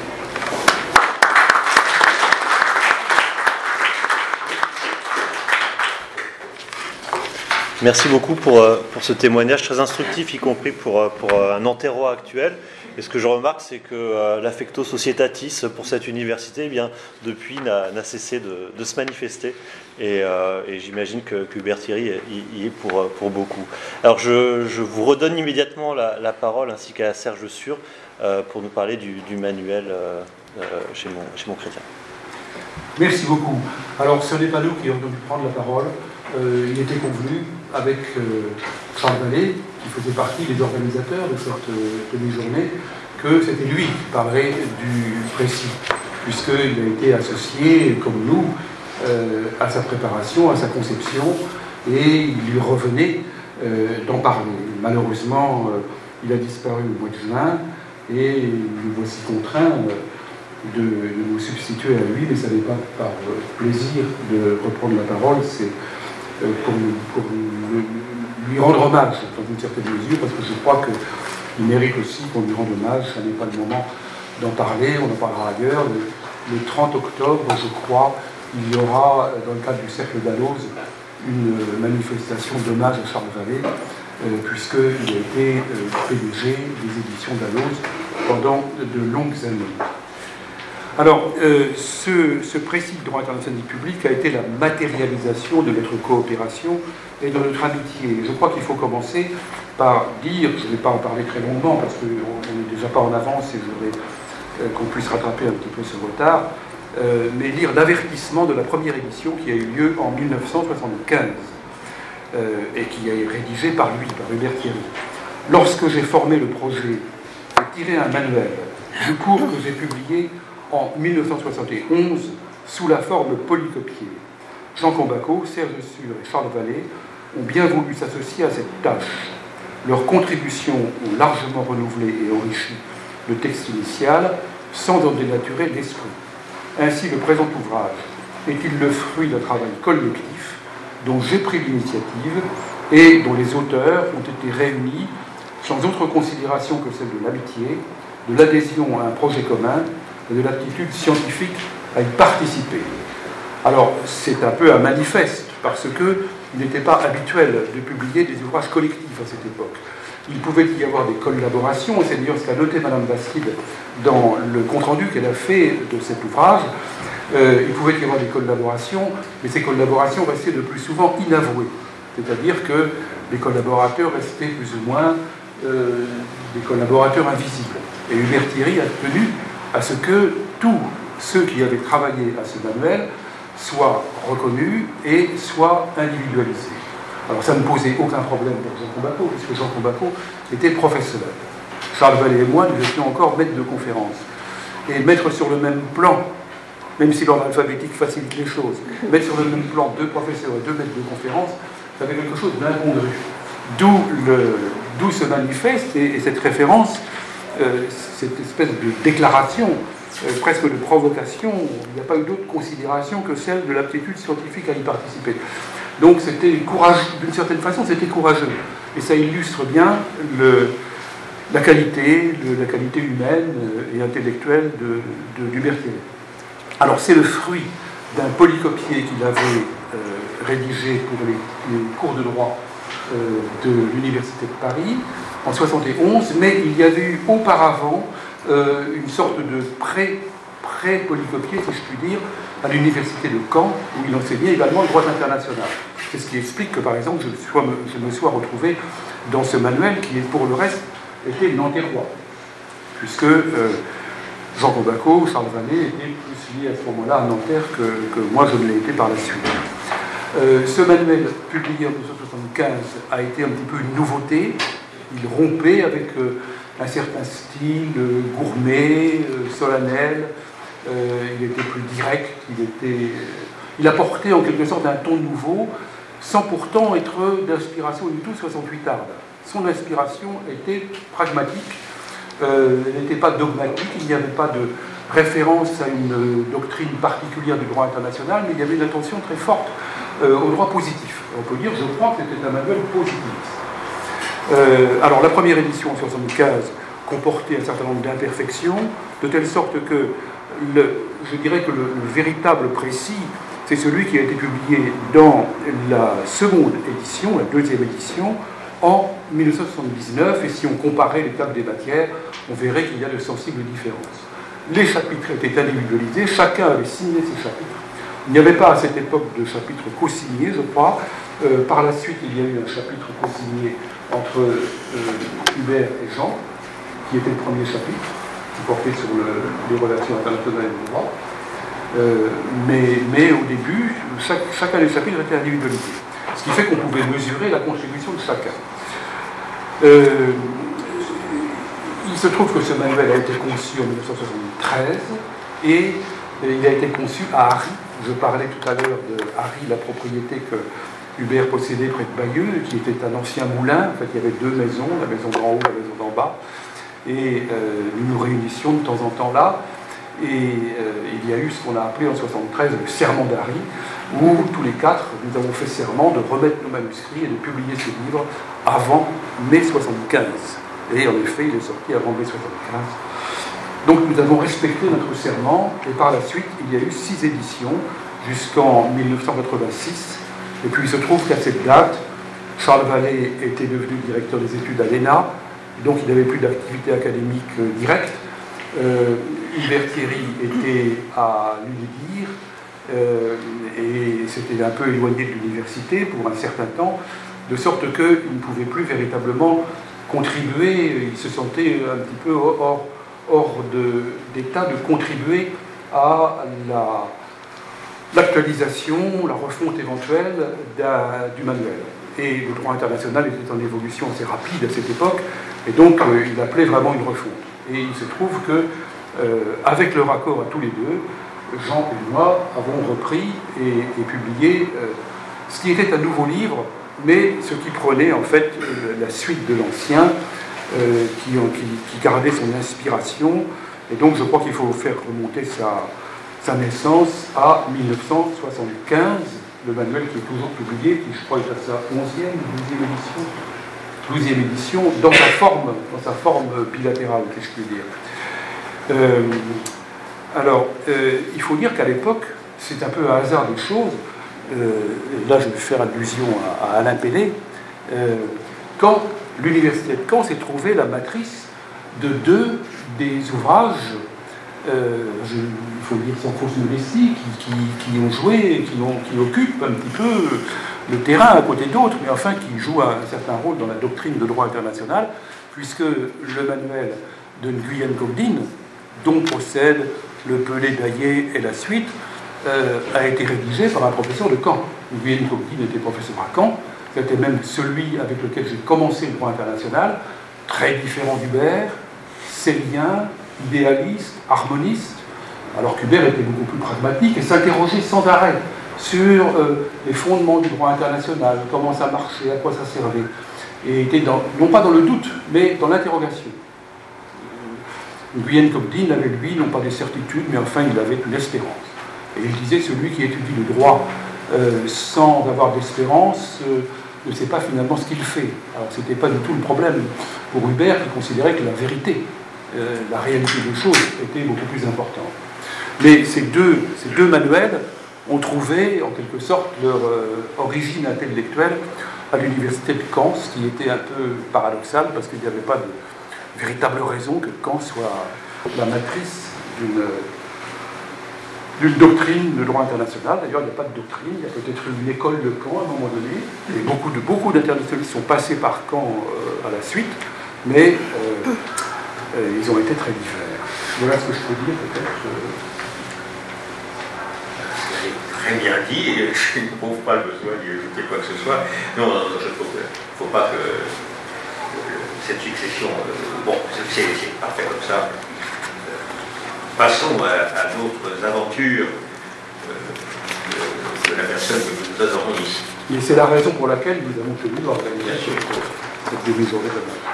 Merci beaucoup pour ce témoignage très instructif, y compris pour un Nanterrois actuel. Et ce que je remarque, c'est que l'affecto societatis pour cette université, eh bien, depuis, n'a cessé de se manifester. Et j'imagine que Hubert Thierry y est pour beaucoup. Alors, je vous redonne immédiatement la parole, ainsi qu'à Serge Sûr, pour nous parler du manuel chez mon chrétien. Merci beaucoup. Alors, ce n'est pas nous qui avons dû prendre la parole. Il était convenu avec Charles Vallée, qui faisait partie des organisateurs de cette demi-journée, que c'était lui qui parlerait du précis, puisqu'il a été associé, comme nous, à sa préparation, à sa conception, et il lui revenait d'en parler. Malheureusement, il a disparu au mois de juin, et nous voici contraints de nous substituer à lui, mais ça n'est pas par plaisir de reprendre la parole, c'est pour lui rendre hommage dans une certaine mesure, parce que je crois qu'il mérite aussi qu'on lui rende hommage. Ça n'est pas le moment d'en parler, on en parlera ailleurs. Le 30 octobre, je crois, il y aura, dans le cadre du Cercle d'Alloz, une manifestation d'hommage à Charles Vallée, puisqu'il a été PDG des éditions d'Alloz pendant de longues années. Alors, ce précis de droit international public a été la matérialisation de notre coopération et de notre amitié. Je crois qu'il faut commencer par dire, je ne vais pas en parler très longuement parce qu'on n'est déjà pas en avance et je voudrais qu'on puisse rattraper un petit peu ce retard, mais lire l'avertissement de la première édition qui a eu lieu en 1975 et qui est rédigé par lui, par Hubert Thierry. Lorsque j'ai formé le projet, j'ai tiré un manuel du cours que j'ai publié en 1971 sous la forme polycopiée. Jean Combaco, Serge Sûr et Charles Vallée ont bien voulu s'associer à cette tâche. Leurs contributions ont largement renouvelé et enrichi le texte initial sans en dénaturer l'esprit. Ainsi, le présent ouvrage est-il le fruit d'un travail collectif dont j'ai pris l'initiative et dont les auteurs ont été réunis sans autre considération que celle de l'amitié, de l'adhésion à un projet commun de l'aptitude scientifique à y participer. Alors, c'est un peu un manifeste, parce qu'il n'était pas habituel de publier des ouvrages collectifs à cette époque. Il pouvait y avoir des collaborations, et c'est d'ailleurs ce qu'a noté Mme Bastide dans le compte-rendu qu'elle a fait de cet ouvrage. Il pouvait y avoir des collaborations, mais ces collaborations restaient le plus souvent inavouées. C'est-à-dire que les collaborateurs restaient plus ou moins des collaborateurs invisibles. Et Hubert Thierry a tenu à ce que tous ceux qui avaient travaillé à ce manuel soient reconnus et soient individualisés. Alors ça ne posait aucun problème pour Jean Combaco, puisque Jean Combaco était professeur. Charles Vallée et moi, nous étions encore maîtres de conférence. Et mettre sur le même plan, même si l'ordre alphabétique facilite les choses, mettre sur le même plan 2 professeurs et 2 maîtres de conférence, ça fait quelque chose d'incongru. D'où ce manifeste et cette référence, cette espèce de déclaration, presque de provocation. Il n'y a pas eu d'autre considération que celle de l'aptitude scientifique à y participer. Donc c'était courageux, d'une certaine façon, c'était courageux. Et ça illustre bien la qualité humaine et intellectuelle d'Hubert Thierry. Alors c'est le fruit d'un polycopier qu'il avait rédigé pour les cours de droit de l'Université de Paris en 1971, mais il y avait eu auparavant une sorte de pré-polycopier, si je puis dire, à l'Université de Caen, où il enseignait également le droit international. C'est ce qui explique que, par exemple, je me sois retrouvé dans ce manuel qui, pour le reste, était nanterrois, puisque Jean Combaco, Charles Vallée étaient plus liés à ce moment-là à Nanterre que moi je ne l'ai été par la suite. Ce manuel, publié en 1975, a été un petit peu une nouveauté. Il rompait avec un certain style gourmet, solennel. Il était plus direct, il apportait en quelque sorte un ton nouveau, sans pourtant être d'inspiration du tout 68arde. Son inspiration était pragmatique, elle n'était pas dogmatique, il n'y avait pas de référence à une doctrine particulière du droit international, mais il y avait une attention très forte au droit positif. On peut dire, je crois que c'était un manuel positiviste. Alors la première édition en 1975 comportait un certain nombre d'imperfections, de telle sorte que je dirais que le véritable précis, c'est celui qui a été publié dans la seconde édition, la deuxième édition, en 1979, et si on comparait les tables des matières, on verrait qu'il y a de sensibles différences. Les chapitres étaient individualisés, chacun avait signé ses chapitres. Il n'y avait pas à cette époque de chapitre co-signé, je crois. Par la suite, il y a eu un chapitre co-signé entre Hubert et Jean, qui était le premier chapitre, qui portait sur les relations internationales et le droit. Mais au début, chacun des chapitres était individualisé. Ce qui fait qu'on pouvait mesurer la contribution de chacun. Il se trouve que ce manuel a été conçu en 1973 et il a été conçu à Harry. Je parlais tout à l'heure de Harry, la propriété que Hubert possédait près de Bayeux, qui était un ancien moulin. En fait, il y avait 2 maisons, la maison d'en haut, la maison d'en bas. Et nous nous réunissions de temps en temps là. Et il y a eu ce qu'on a appelé en 1973 le serment d'Harry, où tous les 4, nous avons fait serment de remettre nos manuscrits et de publier ce livre avant mai 75. Et en effet, il est sorti avant mai 75. Donc nous avons respecté notre serment, et par la suite, il y a eu 6 éditions jusqu'en 1986. Et puis il se trouve qu'à cette date, Charles Vallée était devenu directeur des études à l'ENA, donc il n'avait plus d'activité académique directe. Hubert Thierry était à l'UNIDIR et s'était un peu éloigné de l'université pour un certain temps, de sorte qu'il ne pouvait plus véritablement contribuer, il se sentait un petit peu hors d'état de contribuer à l'actualisation, la refonte éventuelle du manuel. Et le droit international était en évolution assez rapide à cette époque, et donc il appelait vraiment une refonte. Et il se trouve que, avec leur accord à tous les deux, Jean et moi avons repris et publié ce qui était un nouveau livre, mais ce qui prenait en fait la suite de l'ancien, qui gardait son inspiration. Et donc je crois qu'il faut faire remonter sa naissance à 1975, le manuel qui est toujours publié, qui je crois est à sa 11e ou 12e édition, dans sa forme bilatérale, si je puis dire. Alors, il faut dire qu'à l'époque, c'est un peu un hasard des choses. Là, je vais faire allusion à Alain Pellet. Quand l'université de Caen s'est trouvée la matrice de deux des ouvrages, il faut le dire sans fausse modestie, qui ont joué, qui occupent un petit peu le terrain à côté d'autres, mais enfin qui jouent un certain rôle dans la doctrine de droit international, puisque le manuel de Nguyen Coc Dinh, dont procède le Pelé d'Aillé et la suite, a été rédigé par un professeur de Caen. Nguyen Coc Dinh était professeur à Caen, c'était même celui avec lequel j'ai commencé le droit international, très différent d'Hubert, célien, idéaliste, harmoniste, alors qu'Hubert était beaucoup plus pragmatique et s'interrogeait sans arrêt sur les fondements du droit international, comment ça marchait, à quoi ça servait, et était non pas dans le doute, mais dans l'interrogation. Nguyen Coc Dinh avait, lui, non pas des certitudes, mais enfin il avait une espérance. Et il disait, celui qui étudie le droit sans avoir d'espérance ne sait pas finalement ce qu'il fait. Alors ce n'était pas du tout le problème pour Hubert, qui considérait que la vérité, la réalité des choses était beaucoup plus importante. Mais ces deux manuels ont trouvé en quelque sorte leur origine intellectuelle à l'université de Caen, ce qui était un peu paradoxal parce qu'il n'y avait pas de véritable raison que Caen soit la matrice d'une doctrine de droit international. D'ailleurs, il n'y a pas de doctrine, il y a peut-être une école de Caen à un moment donné, et beaucoup d'internationalistes sont passés par Caen à la suite, mais ils ont été très divers. Voilà ce que je peux dire peut-être. Très bien dit, et je ne trouve pas le besoin d'y ajouter quoi que ce soit. Non, je trouve qu'il ne faut pas que cette succession... bon, c'est parfait comme ça. Passons à d'autres aventures de la personne que nous adorons ici. Et c'est la raison pour laquelle nous avons tenu l'organisation de cette demi-journée de demain.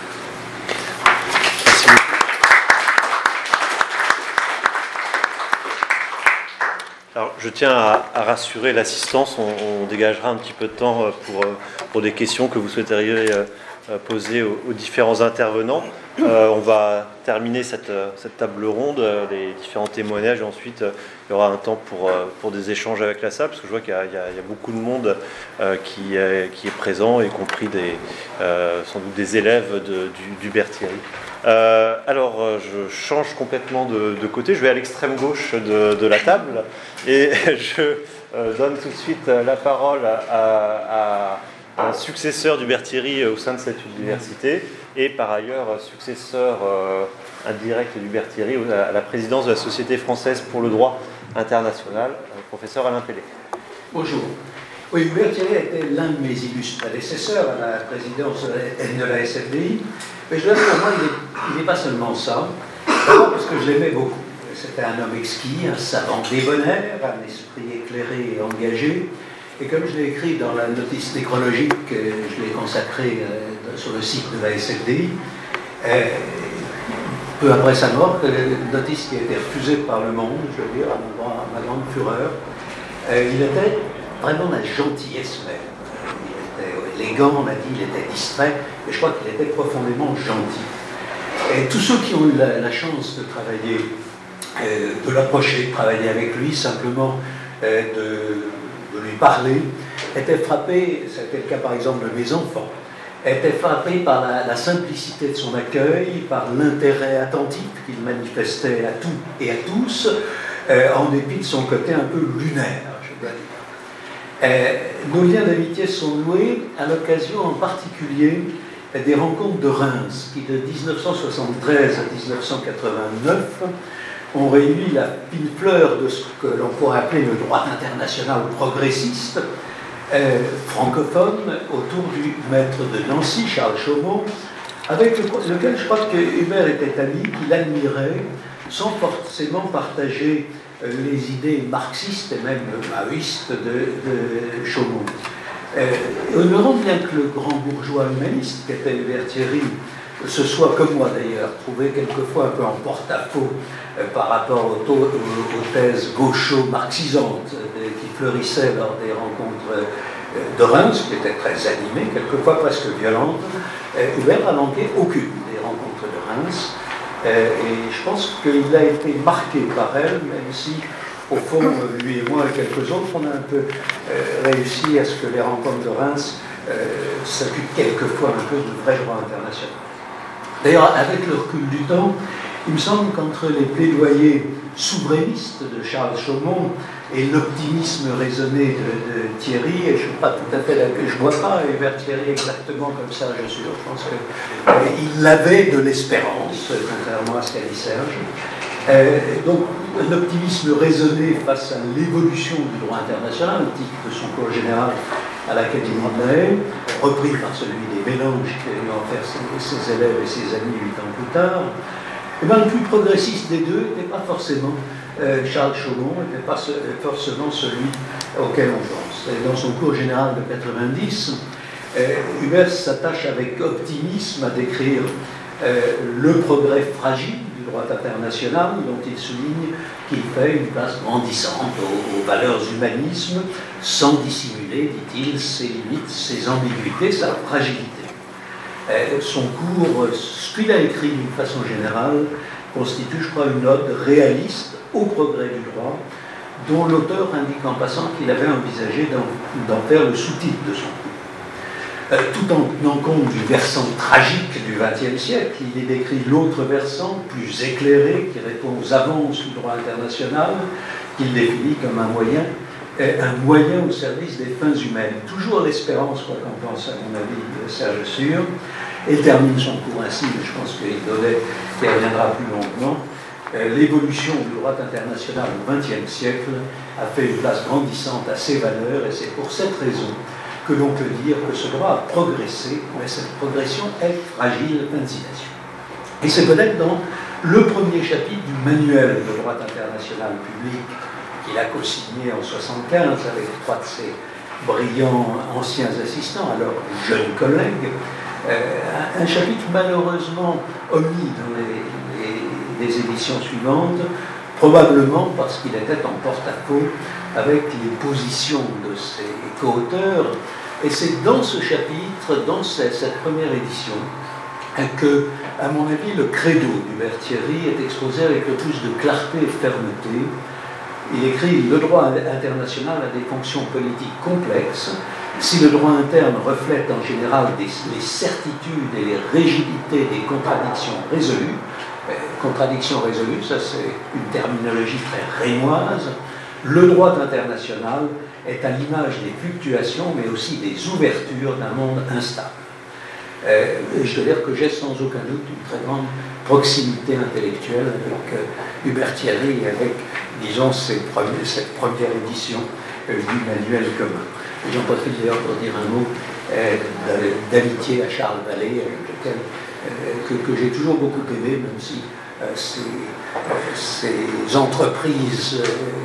Alors, je tiens à rassurer l'assistance, on dégagera un petit peu de temps pour des questions que vous souhaiteriez poser aux différents intervenants. On va terminer cette table ronde, les différents témoignages, et ensuite il y aura un temps pour des échanges avec la salle, parce que je vois qu'il y a beaucoup de monde qui est présent, y compris sans doute des élèves d'Hubert Thierry. Alors, je change complètement de côté, je vais à l'extrême gauche de la table, et je donne tout de suite la parole à un successeur d'Hubert Thierry au sein de cette université, et par ailleurs successeur indirect d'Hubert Thierry à la présidence de la Société française pour le droit international, professeur Alain Pellet. Bonjour. Oui, Hubert Thierry était l'un de mes illustres prédécesseurs à la présidence de la SFDI, mais je dois dire, moi, il n'est pas seulement ça, d'abord parce que je l'aimais beaucoup. C'était un homme exquis, un savant débonnaire, un esprit éclairé et engagé. Et comme je l'ai écrit dans la notice nécrologique, je l'ai consacrée sur le site de la SFDI, peu après sa mort, une notice qui a été refusée par le monde, je veux dire, à ma grande fureur. Il était vraiment la gentillesse même. Il était élégant, on a dit, il était distrait, mais je crois qu'il était profondément gentil. Et tous ceux qui ont eu la chance de travailler, de l'approcher, de travailler avec lui, simplement de lui parler, étaient frappés, c'était le cas par exemple de mes enfants, étaient frappés par la simplicité de son accueil, par l'intérêt attentif qu'il manifestait à tout et à tous, en dépit de son côté un peu lunaire, je dois dire. Nos liens d'amitié sont noués à l'occasion en particulier des rencontres de Reims, qui de 1973 à 1989 ont réuni la fine fleur de ce que l'on pourrait appeler le droit international progressiste, francophone, autour du maître de Nancy, Charles Chaumont, avec lequel je crois que Hubert était ami, qu'il admirait, sans forcément partager les idées marxistes et même maoïstes de Chaumont. Ignorant bien que le grand bourgeois humaniste qu'était Hubert Thierry se soit, comme moi d'ailleurs, trouvé quelquefois un peu en porte-à-faux par rapport aux thèses gaucho-marxisantes qui fleurissaient lors des rencontres de Reims, qui étaient très animées, quelquefois presque violentes. Hubert n'a manqué aucune des rencontres de Reims, Et je pense qu'il a été marqué par elle, même si, au fond, lui et moi et quelques autres, on a un peu réussi à ce que les rencontres de Reims s'occupent quelquefois un peu de vrai droit international. D'ailleurs, avec le recul du temps, il me semble qu'entre les plaidoyers souverainistes de Charles Chaumont et l'optimisme raisonné de Thierry, et je ne suis pas tout à fait d'accord, je ne vois pas Hubert Thierry exactement comme ça, je suis sûr, je pense qu'il avait de l'espérance, contrairement à ce qu'a dit Serge. Donc, un optimisme raisonné face à l'évolution du droit international, au titre de son cours général à l'Académie de La Haye, repris par celui des mélanges qu'il a eu en faire ses élèves et ses amis 8 ans plus tard. Et bien, le plus progressiste des deux n'était pas forcément Charles Chaumont, n'était pas forcément celui auquel on pense. Et dans son cours général de 90, Hubert s'attache avec optimisme à décrire le progrès fragile du droit international, dont il souligne qu'il fait une place grandissante aux valeurs humanisme, sans dissimuler, dit-il, ses limites, ses ambiguïtés, sa fragilité. Son cours, ce qu'il a écrit d'une façon générale, constitue, je crois, une ode réaliste au progrès du droit, dont l'auteur indique en passant qu'il avait envisagé d'en faire le sous-titre de son cours. Tout en tenant compte du versant tragique du XXe siècle, il y décrit l'autre versant, plus éclairé, qui répond aux avances du droit international, qu'il définit comme un moyen au service des fins humaines. Toujours l'espérance, quoi qu'en pense, à mon avis, Serge Sûr, et termine son cours ainsi, mais je pense qu'il reviendra plus longuement. L'évolution du droit international au XXe siècle a fait une place grandissante à ses valeurs, et c'est pour cette raison que l'on peut dire que ce droit a progressé, mais cette progression est fragile. Fin de citation. Et c'est peut-être dans le premier chapitre du manuel de droit international public qu'il a co-signé en 1975 avec 3 de ses brillants anciens assistants, alors jeunes collègues, un chapitre malheureusement omis dans les éditions suivantes, probablement parce qu'il était en porte-à-faux avec les positions de ses co-auteurs. Et c'est dans ce chapitre, dans cette première édition, que, à mon avis, le credo d'Hubert Thierry est exposé avec le plus de clarté et de fermeté. Il écrit « Le droit international a des fonctions politiques complexes. Si le droit interne reflète en général les certitudes et les rigidités des contradictions résolues, ça c'est une terminologie très rémoise, le droit international est à l'image des fluctuations, mais aussi des ouvertures d'un monde instable. » Je dois dire que j'ai sans aucun doute une très grande proximité intellectuelle avec Hubert Thierry et avec, disons, cette première édition du manuel commun. J'en profite d'ailleurs pour dire un mot d'amitié à Charles Vallée, avec lequel que j'ai toujours beaucoup aimé, même si ces entreprises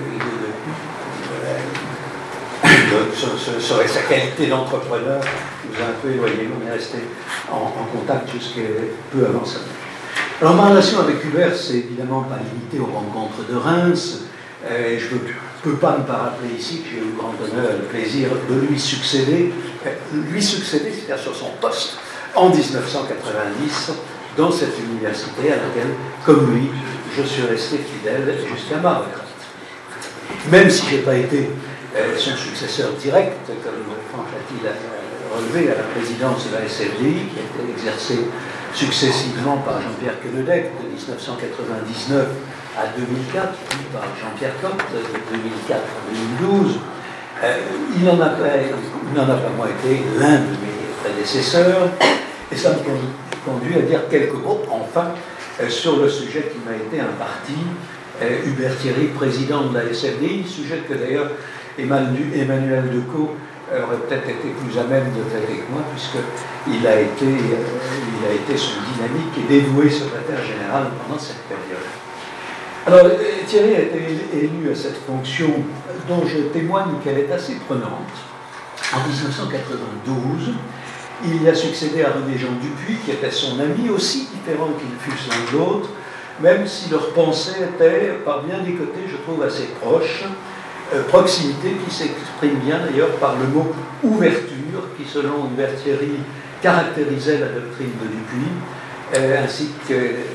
sa qualité d'entrepreneur nous a un peu éloignés. On est resté en contact jusqu'à peu avant ça. Alors ma relation avec Hubert, c'est évidemment pas limité aux rencontres de Reims. Je ne peux pas ne pas rappeler ici que j'ai eu le grand honneur et le plaisir de lui succéder, c'est-à-dire sur son poste, en 1990, dans cette université à laquelle, comme lui, je suis resté fidèle jusqu'à ma retraite. Même si je n'ai pas été son successeur direct, comme Franck Latil a relevé, à la présidence de la SFDI, qui a été exercée successivement par Jean-Pierre Quenedec de 1999 à 2004, puis par Jean-Pierre Cotte de 2004 à 2012. Il n'en a pas moins été l'un de mes prédécesseurs, et ça me conduit à dire quelques mots, enfin, sur le sujet qui m'a été imparti. Hubert Thierry, président de la SFDI, sujet que d'ailleurs Emmanuel Decaux aurait peut-être été plus à même de traiter que moi, puisqu'il a été son dynamique et dévoué secrétaire général pendant cette période. Alors, Thierry a été élu à cette fonction dont je témoigne qu'elle est assez prenante. En 1992, il y a succédé à René-Jean Dupuis, qui était son ami, aussi différent qu'ils fussent l'un de l'autre, même si leur pensée était, par bien des côtés, je trouve, assez proche. Proximité qui s'exprime bien d'ailleurs par le mot ouverture, qui selon Hubert Thierry caractérisait la doctrine de Dupuis, ainsi que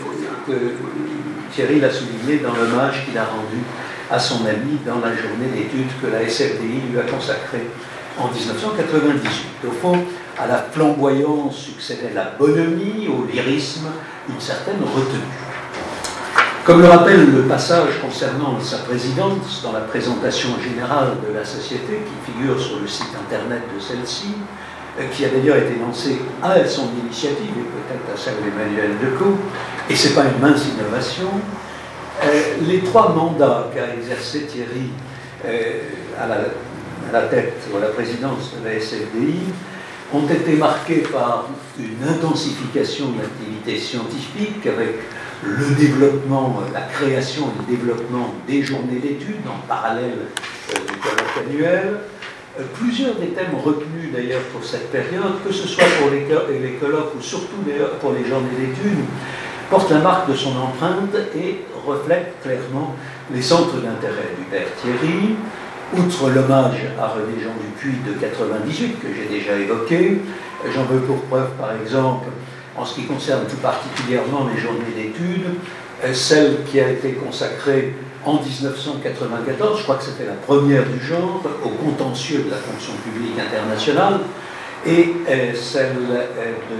Thierry l'a souligné dans l'hommage qu'il a rendu à son ami dans la journée d'études que la SFDI lui a consacrée en 1998. Au fond, à la flamboyance succédait la bonhomie, au lyrisme, une certaine retenue. Comme le rappelle le passage concernant sa présidence dans la présentation générale de la société, qui figure sur le site internet de celle-ci, qui a d'ailleurs été lancé à son initiative et peut-être à celle d'Emmanuel Decaux, et ce n'est pas une mince innovation, les 3 mandats qu'a exercé Thierry à la tête ou à la présidence de la SFDI ont été marqués par une intensification de l'activité scientifique avec le développement, la création et le développement des journées d'études en parallèle du colloque annuel. Plusieurs des thèmes retenus d'ailleurs pour cette période, que ce soit pour les colloques ou surtout pour les journées d'études, portent la marque de son empreinte et reflètent clairement les centres d'intérêt d'Hubert Thierry. Outre l'hommage à René Jean Dupuy de 98 que j'ai déjà évoqué, j'en veux pour preuve par exemple, en ce qui concerne tout particulièrement les journées d'études, celle qui a été consacrée en 1994, je crois que c'était la première du genre, au contentieux de la fonction publique internationale, et celle de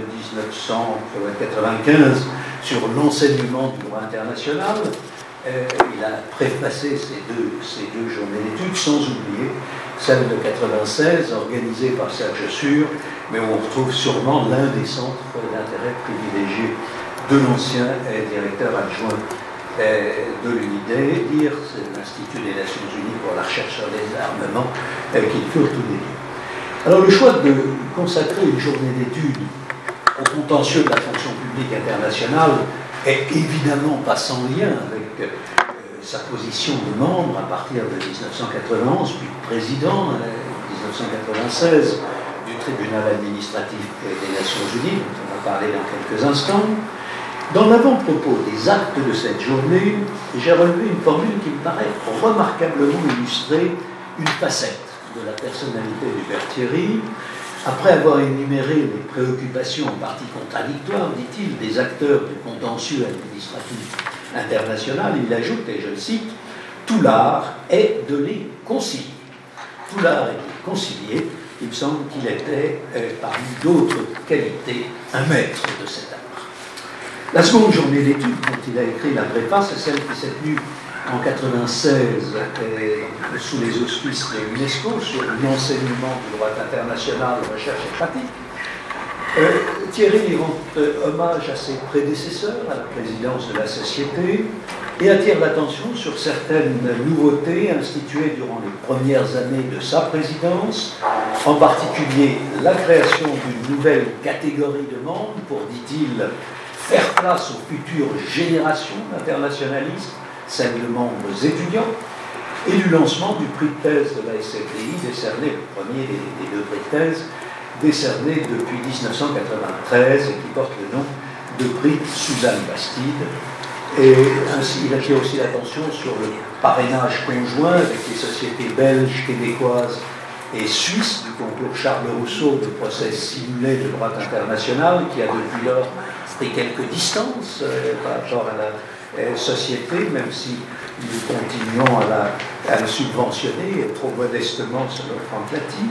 1995 sur l'enseignement du droit international. Il a préfacé ces deux journées d'études, sans oublier celle de 96, organisée par Serge Sûr, mais où on retrouve sûrement l'un des centres d'intérêt privilégiés de l'ancien directeur adjoint de l'UNIDE, c'est l'Institut des Nations Unies pour la recherche sur les armements, qu'il furent tous les deux. Alors le choix de consacrer une journée d'études au contentieux de la fonction publique internationale est évidemment pas sans lien avec sa position de membre à partir de 1991, puis président en 1996 du tribunal administratif des Nations Unies, dont on va parler dans quelques instants. Dans l'avant-propos des actes de cette journée, j'ai relevé une formule qui me paraît remarquablement illustrer une facette de la personnalité d'Hubert Thierry. Après avoir énuméré les préoccupations en partie contradictoires, dit-il, des acteurs du contentieux administratif international, il ajoute, et je le cite, « Tout l'art est de les concilier ». Tout l'art est de les concilier. Il me semble qu'il était, parmi d'autres qualités, un maître de cet art. La seconde journée d'études dont il a écrit la préface, c'est celle qui s'est tenue en 1996 sous les auspices de l'UNESCO sur l'enseignement du droit international, recherche et pratique. Thierry rend hommage à ses prédécesseurs à la présidence de la Société et attire l'attention sur certaines nouveautés instituées durant les premières années de sa présidence, en particulier la création d'une nouvelle catégorie de membres pour, dit-il, faire place aux futures générations d'internationalistes, celles de membres étudiants, et du lancement du prix de thèse de la SFDI, décerné, le premier des deux prix de thèse, décerné depuis 1993 et qui porte le nom de prix Suzanne Bastide. Et ainsi, il attire aussi l'attention sur le parrainage conjoint avec les sociétés belges, québécoises et suisses du concours Charles Rousseau de procès simulé de droit international, qui a depuis lors pris quelques distances par rapport à la société, même si nous continuons à le subventionner, trop modestement selon Franck Lati.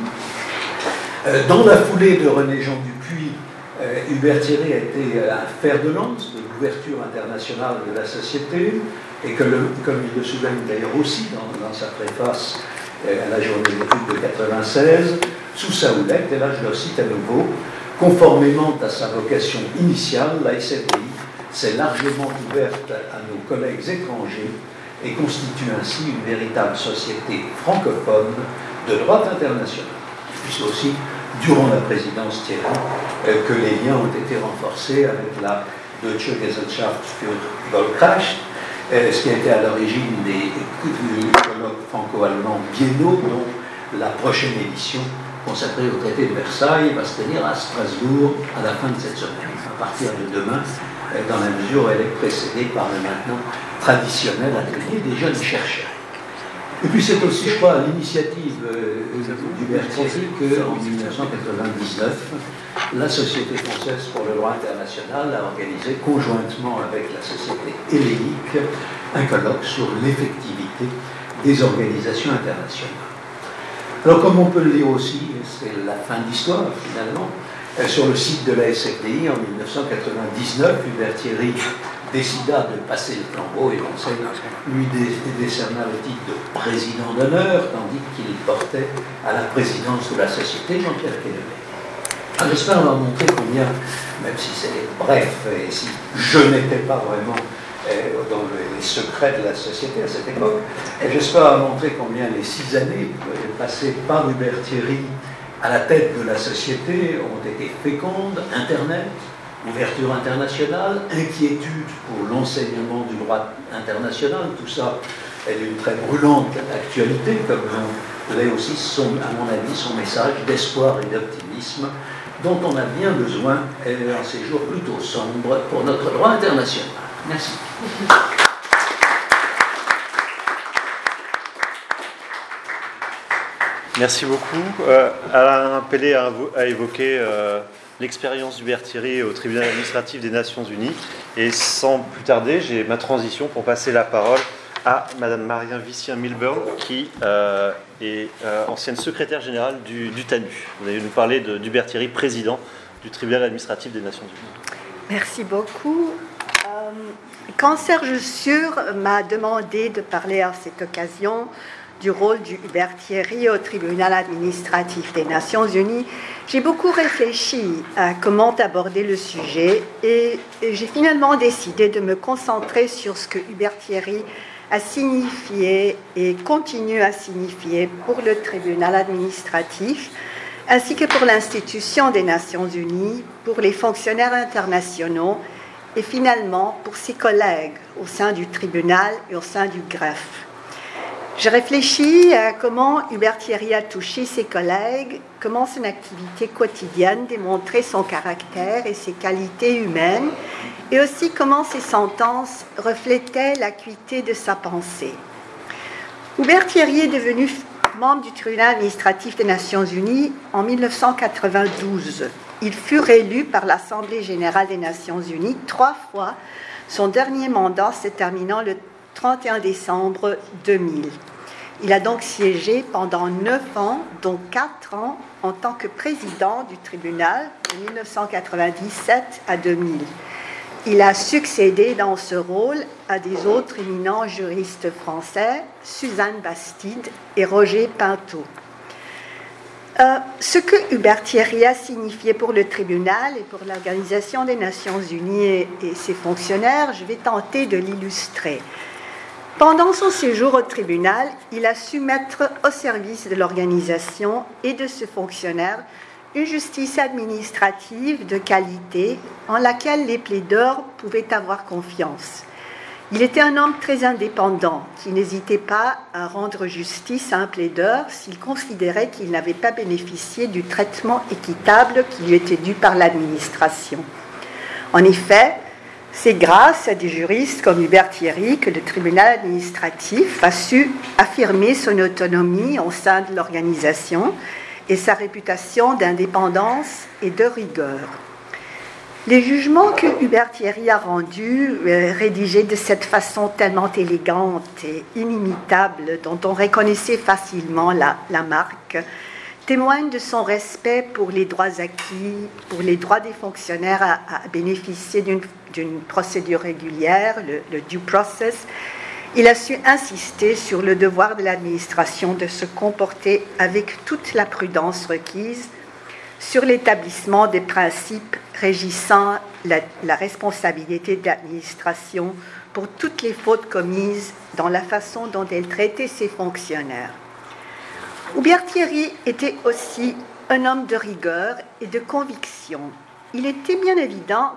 Dans la foulée de René Jean Dupuy, Hubert Thierry a été un fer de lance de l'ouverture internationale de la société, et que, comme il le souligne d'ailleurs aussi dans sa préface à la journée d'études de 96, sous sa houlette, et là je le cite à nouveau, conformément à sa vocation initiale, la SFDI s'est largement ouverte à nos collègues étrangers et constitue ainsi une véritable société francophone de droit international. Puisque aussi, durant la présidence Thierry, que les liens ont été renforcés avec la Deutsche Gesellschaft für Völkerrecht, ce qui a été à l'origine des colloques franco-allemands biennaux, dont la prochaine édition consacrée au traité de Versailles va se tenir à Strasbourg à la fin de cette semaine, à partir de demain, dans la mesure où elle est précédée par le maintenant traditionnel atelier des jeunes chercheurs. Et puis c'est aussi, je crois, à l'initiative d'Hubert Thierry qu'en 1999, la Société française pour le droit international a organisé conjointement avec la Société hellénique un colloque sur l'effectivité des organisations internationales. Alors comme on peut le lire aussi, c'est la fin de l'histoire finalement, sur le site de la SFDI en 1999, Hubert Thierry décida de passer le flambeau et Conseil lui décerna le titre de président d'honneur, tandis qu'il portait à la présidence de la société Jean-Pierre Quénémet. J'espère leur montrer combien, même si c'est bref et si je n'étais pas vraiment dans les secrets de la société à cette époque, j'espère montrer combien les 6 années passées par Hubert Thierry à la tête de la société ont été fécondes. Internet, ouverture internationale, inquiétude pour l'enseignement du droit international, tout ça est d'une très brûlante actualité, comme l'est aussi, à mon avis, son message d'espoir et d'optimisme dont on a bien besoin en ces jours plutôt sombres pour notre droit international. Merci. Merci beaucoup. Alain Pellet a évoqué l'expérience d'Hubert Thierry au tribunal administratif des Nations Unies. Et sans plus tarder, j'ai ma transition pour passer la parole à Madame Marianne Vicien-Milburn, qui est ancienne secrétaire générale du TANU. Vous allez nous parler d'Hubert Thierry, président du tribunal administratif des Nations Unies. Merci beaucoup. Quand Serge Sûr m'a demandé de parler à cette occasion du rôle d'Hubert Thierry au tribunal administratif des Nations Unies, j'ai beaucoup réfléchi à comment aborder le sujet et j'ai finalement décidé de me concentrer sur ce que Hubert Thierry a signifié et continue à signifier pour le tribunal administratif, ainsi que pour l'institution des Nations Unies, pour les fonctionnaires internationaux et finalement pour ses collègues au sein du tribunal et au sein du greffe. J'ai réfléchi à comment Hubert Thierry a touché ses collègues, comment son activité quotidienne démontrait son caractère et ses qualités humaines, et aussi comment ses sentences reflétaient l'acuité de sa pensée. Hubert Thierry est devenu membre du tribunal administratif des Nations Unies en 1992. Il fut réélu par l'Assemblée générale des Nations Unies 3 fois, son dernier mandat se terminant le 31 décembre 2000. Il a donc siégé pendant 9 ans, dont 4 ans en tant que président du tribunal de 1997 à 2000. Il a succédé dans ce rôle à des autres éminents juristes français, Suzanne Bastide et Roger Pinto. Ce que Hubert Thierry a signifié pour le tribunal et pour l'Organisation des Nations Unies et ses fonctionnaires, je vais tenter de l'illustrer. Pendant son séjour au tribunal, il a su mettre au service de l'organisation et de ses fonctionnaires une justice administrative de qualité en laquelle les plaideurs pouvaient avoir confiance. Il était un homme très indépendant qui n'hésitait pas à rendre justice à un plaideur s'il considérait qu'il n'avait pas bénéficié du traitement équitable qui lui était dû par l'administration. En effet, c'est grâce à des juristes comme Hubert Thierry que le tribunal administratif a su affirmer son autonomie au sein de l'organisation et sa réputation d'indépendance et de rigueur. Les jugements que Hubert Thierry a rendus, rédigés de cette façon tellement élégante et inimitable, dont on reconnaissait facilement la marque, témoignent de son respect pour les droits acquis, pour les droits des fonctionnaires à bénéficier d'une procédure régulière, le due process. Il a su insister sur le devoir de l'administration de se comporter avec toute la prudence requise, sur l'établissement des principes régissant la responsabilité de l'administration pour toutes les fautes commises dans la façon dont elle traitait ses fonctionnaires. Hubert Thierry était aussi un homme de rigueur et de conviction. Il était bien évidemment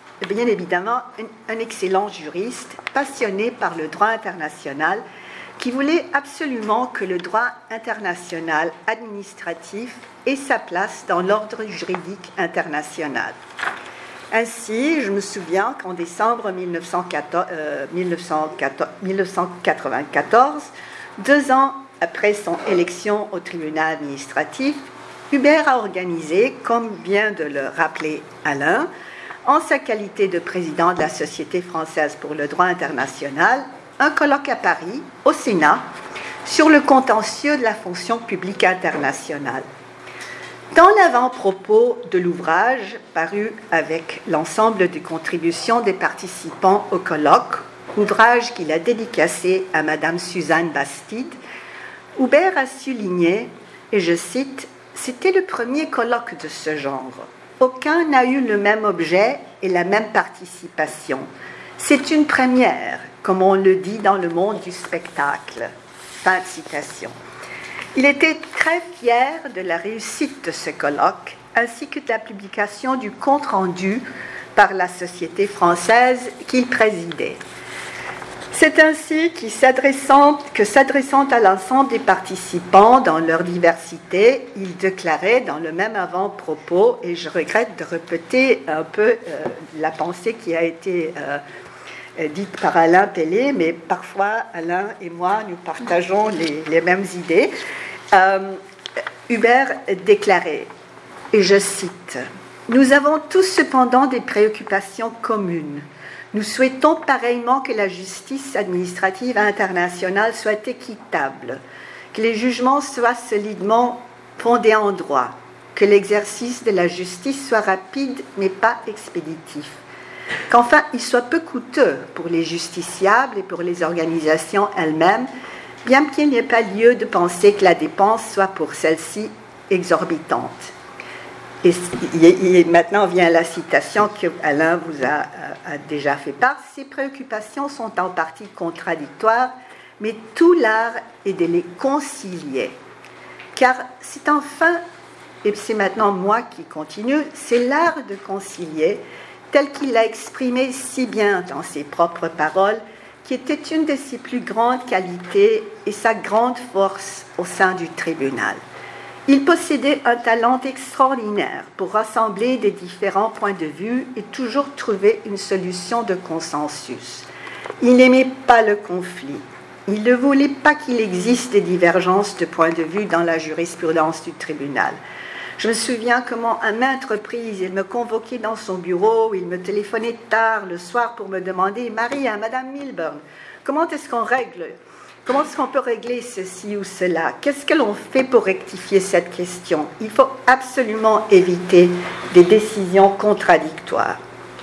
un excellent juriste, passionné par le droit international, qui voulait absolument que le droit international administratif ait sa place dans l'ordre juridique international. Ainsi, je me souviens qu'en décembre 1994, 2 ans après son élection au tribunal administratif, Hubert a organisé, comme vient de le rappeler Alain, en sa qualité de président de la Société française pour le droit international, un colloque à Paris, au Sénat, sur le contentieux de la fonction publique internationale. Dans l'avant-propos de l'ouvrage, paru avec l'ensemble des contributions des participants au colloque, ouvrage qu'il a dédicacé à Madame Suzanne Bastide, Hubert a souligné, et je cite, « C'était le premier colloque de ce genre. Aucun n'a eu le même objet et la même participation. C'est une première, comme on le dit dans le monde du spectacle. » Fin de citation. Il était très fier de la réussite de ce colloque, ainsi que de la publication du compte-rendu par la Société française qu'il présidait. C'est ainsi que s'adressant à l'ensemble des participants dans leur diversité, il déclarait dans le même avant-propos, et je regrette de répéter un peu la pensée qui a été dite par Alain Pellet, mais parfois Alain et moi, nous partageons les mêmes idées. Hubert déclarait, et je cite, « Nous avons tous cependant des préoccupations communes. Nous souhaitons pareillement que la justice administrative internationale soit équitable, que les jugements soient solidement fondés en droit, que l'exercice de la justice soit rapide mais pas expéditif, qu'enfin il soit peu coûteux pour les justiciables et pour les organisations elles-mêmes, bien qu'il n'y ait pas lieu de penser que la dépense soit pour celles-ci exorbitante. » Et maintenant vient la citation que Alain vous a déjà fait part. Ces préoccupations sont en partie contradictoires, mais tout l'art est de les concilier. Car c'est enfin, et c'est maintenant moi qui continue, c'est l'art de concilier, tel qu'il l'a exprimé si bien dans ses propres paroles, qui était une de ses plus grandes qualités et sa grande force au sein du tribunal. Il possédait un talent extraordinaire pour rassembler des différents points de vue et toujours trouver une solution de consensus. Il n'aimait pas le conflit. Il ne voulait pas qu'il existe des divergences de points de vue dans la jurisprudence du tribunal. Je me souviens comment à maintes reprises, il me convoquait dans son bureau, il me téléphonait tard le soir pour me demander « Marie, Madame Milburn, comment est-ce qu'on peut régler ceci ou cela? Qu'est-ce que l'on fait pour rectifier cette question? Il faut absolument éviter des décisions contradictoires. »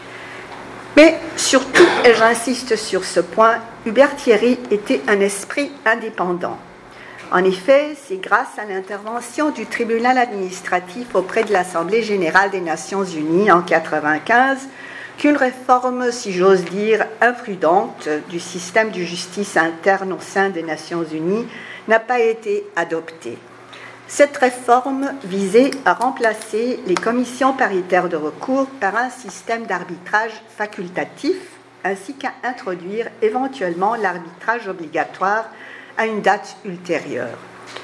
Mais surtout, et j'insiste sur ce point, Hubert Thierry était un esprit indépendant. En effet, c'est grâce à l'intervention du tribunal administratif auprès de l'Assemblée générale des Nations unies en 1995 qu'une réforme, si j'ose dire, imprudente du système de justice interne au sein des Nations unies n'a pas été adoptée. Cette réforme visait à remplacer les commissions paritaires de recours par un système d'arbitrage facultatif, ainsi qu'à introduire éventuellement l'arbitrage obligatoire à une date ultérieure.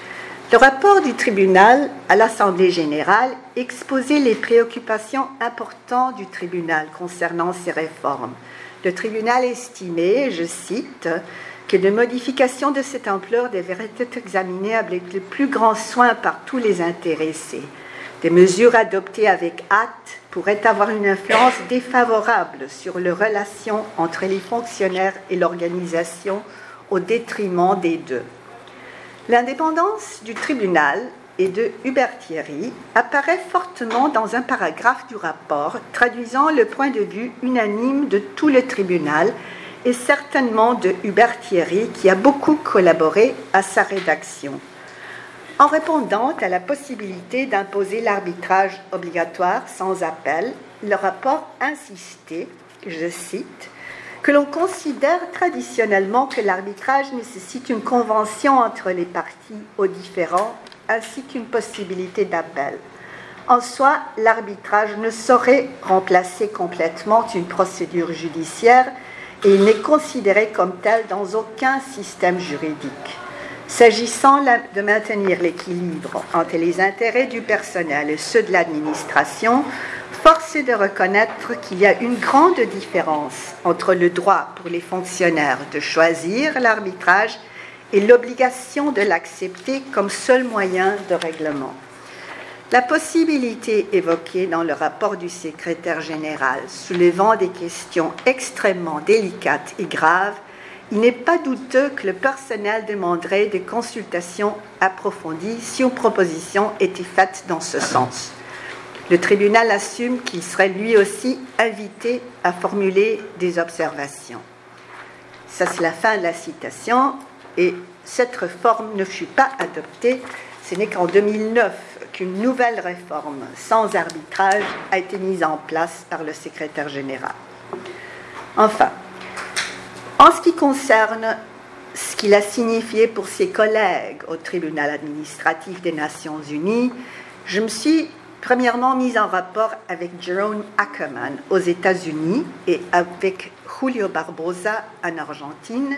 Le rapport du tribunal à l'Assemblée générale exposait les préoccupations importantes du tribunal concernant ces réformes. Le tribunal estimait, je cite, que des modifications de cette ampleur devraient être examinées avec le plus grand soin par tous les intéressés. Des mesures adoptées avec hâte pourraient avoir une influence défavorable sur les relations entre les fonctionnaires et l'organisation au détriment des deux. L'indépendance du tribunal et de Hubert Thierry apparaît fortement dans un paragraphe du rapport traduisant le point de vue unanime de tout le tribunal et certainement de Hubert Thierry qui a beaucoup collaboré à sa rédaction. En répondant à la possibilité d'imposer l'arbitrage obligatoire sans appel, le rapport insistait, je cite, que l'on considère traditionnellement que l'arbitrage nécessite une convention entre les parties aux différends ainsi qu'une possibilité d'appel. En soi, l'arbitrage ne saurait remplacer complètement une procédure judiciaire et il n'est considéré comme tel dans aucun système juridique. S'agissant de maintenir l'équilibre entre les intérêts du personnel et ceux de l'administration, force est de reconnaître qu'il y a une grande différence entre le droit pour les fonctionnaires de choisir l'arbitrage et l'obligation de l'accepter comme seul moyen de règlement. La possibilité évoquée dans le rapport du secrétaire général, soulevant des questions extrêmement délicates et graves, il n'est pas douteux que le personnel demanderait des consultations approfondies si une proposition était faite dans ce sens. Le tribunal assume qu'il serait lui aussi invité à formuler des observations. Ça, c'est la fin de la citation, et cette réforme ne fut pas adoptée. Ce n'est qu'en 2009 qu'une nouvelle réforme sans arbitrage a été mise en place par le secrétaire général. Enfin, en ce qui concerne ce qu'il a signifié pour ses collègues au tribunal administratif des Nations Unies, je me suis premièrement mise en rapport avec Jerome Ackerman aux États-Unis et avec Julio Barbosa en Argentine.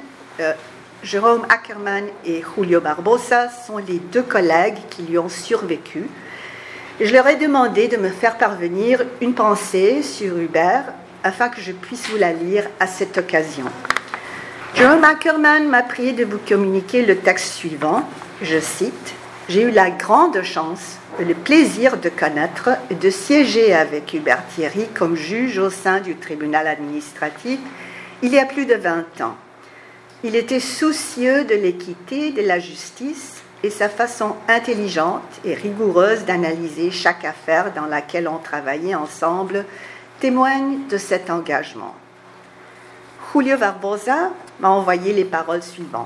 Jerome Ackerman et Julio Barbosa sont les deux collègues qui lui ont survécu. Je leur ai demandé de me faire parvenir une pensée sur Hubert afin que je puisse vous la lire à cette occasion. Jerome Ackerman m'a prié de vous communiquer le texte suivant, je cite, « J'ai eu la grande chance et le plaisir de connaître et de siéger avec Hubert Thierry comme juge au sein du tribunal administratif il y a plus de 20 ans. Il était soucieux de l'équité, de la justice et sa façon intelligente et rigoureuse d'analyser chaque affaire dans laquelle on travaillait ensemble témoigne de cet engagement. » Julio Barbosa m'a envoyé les paroles suivantes.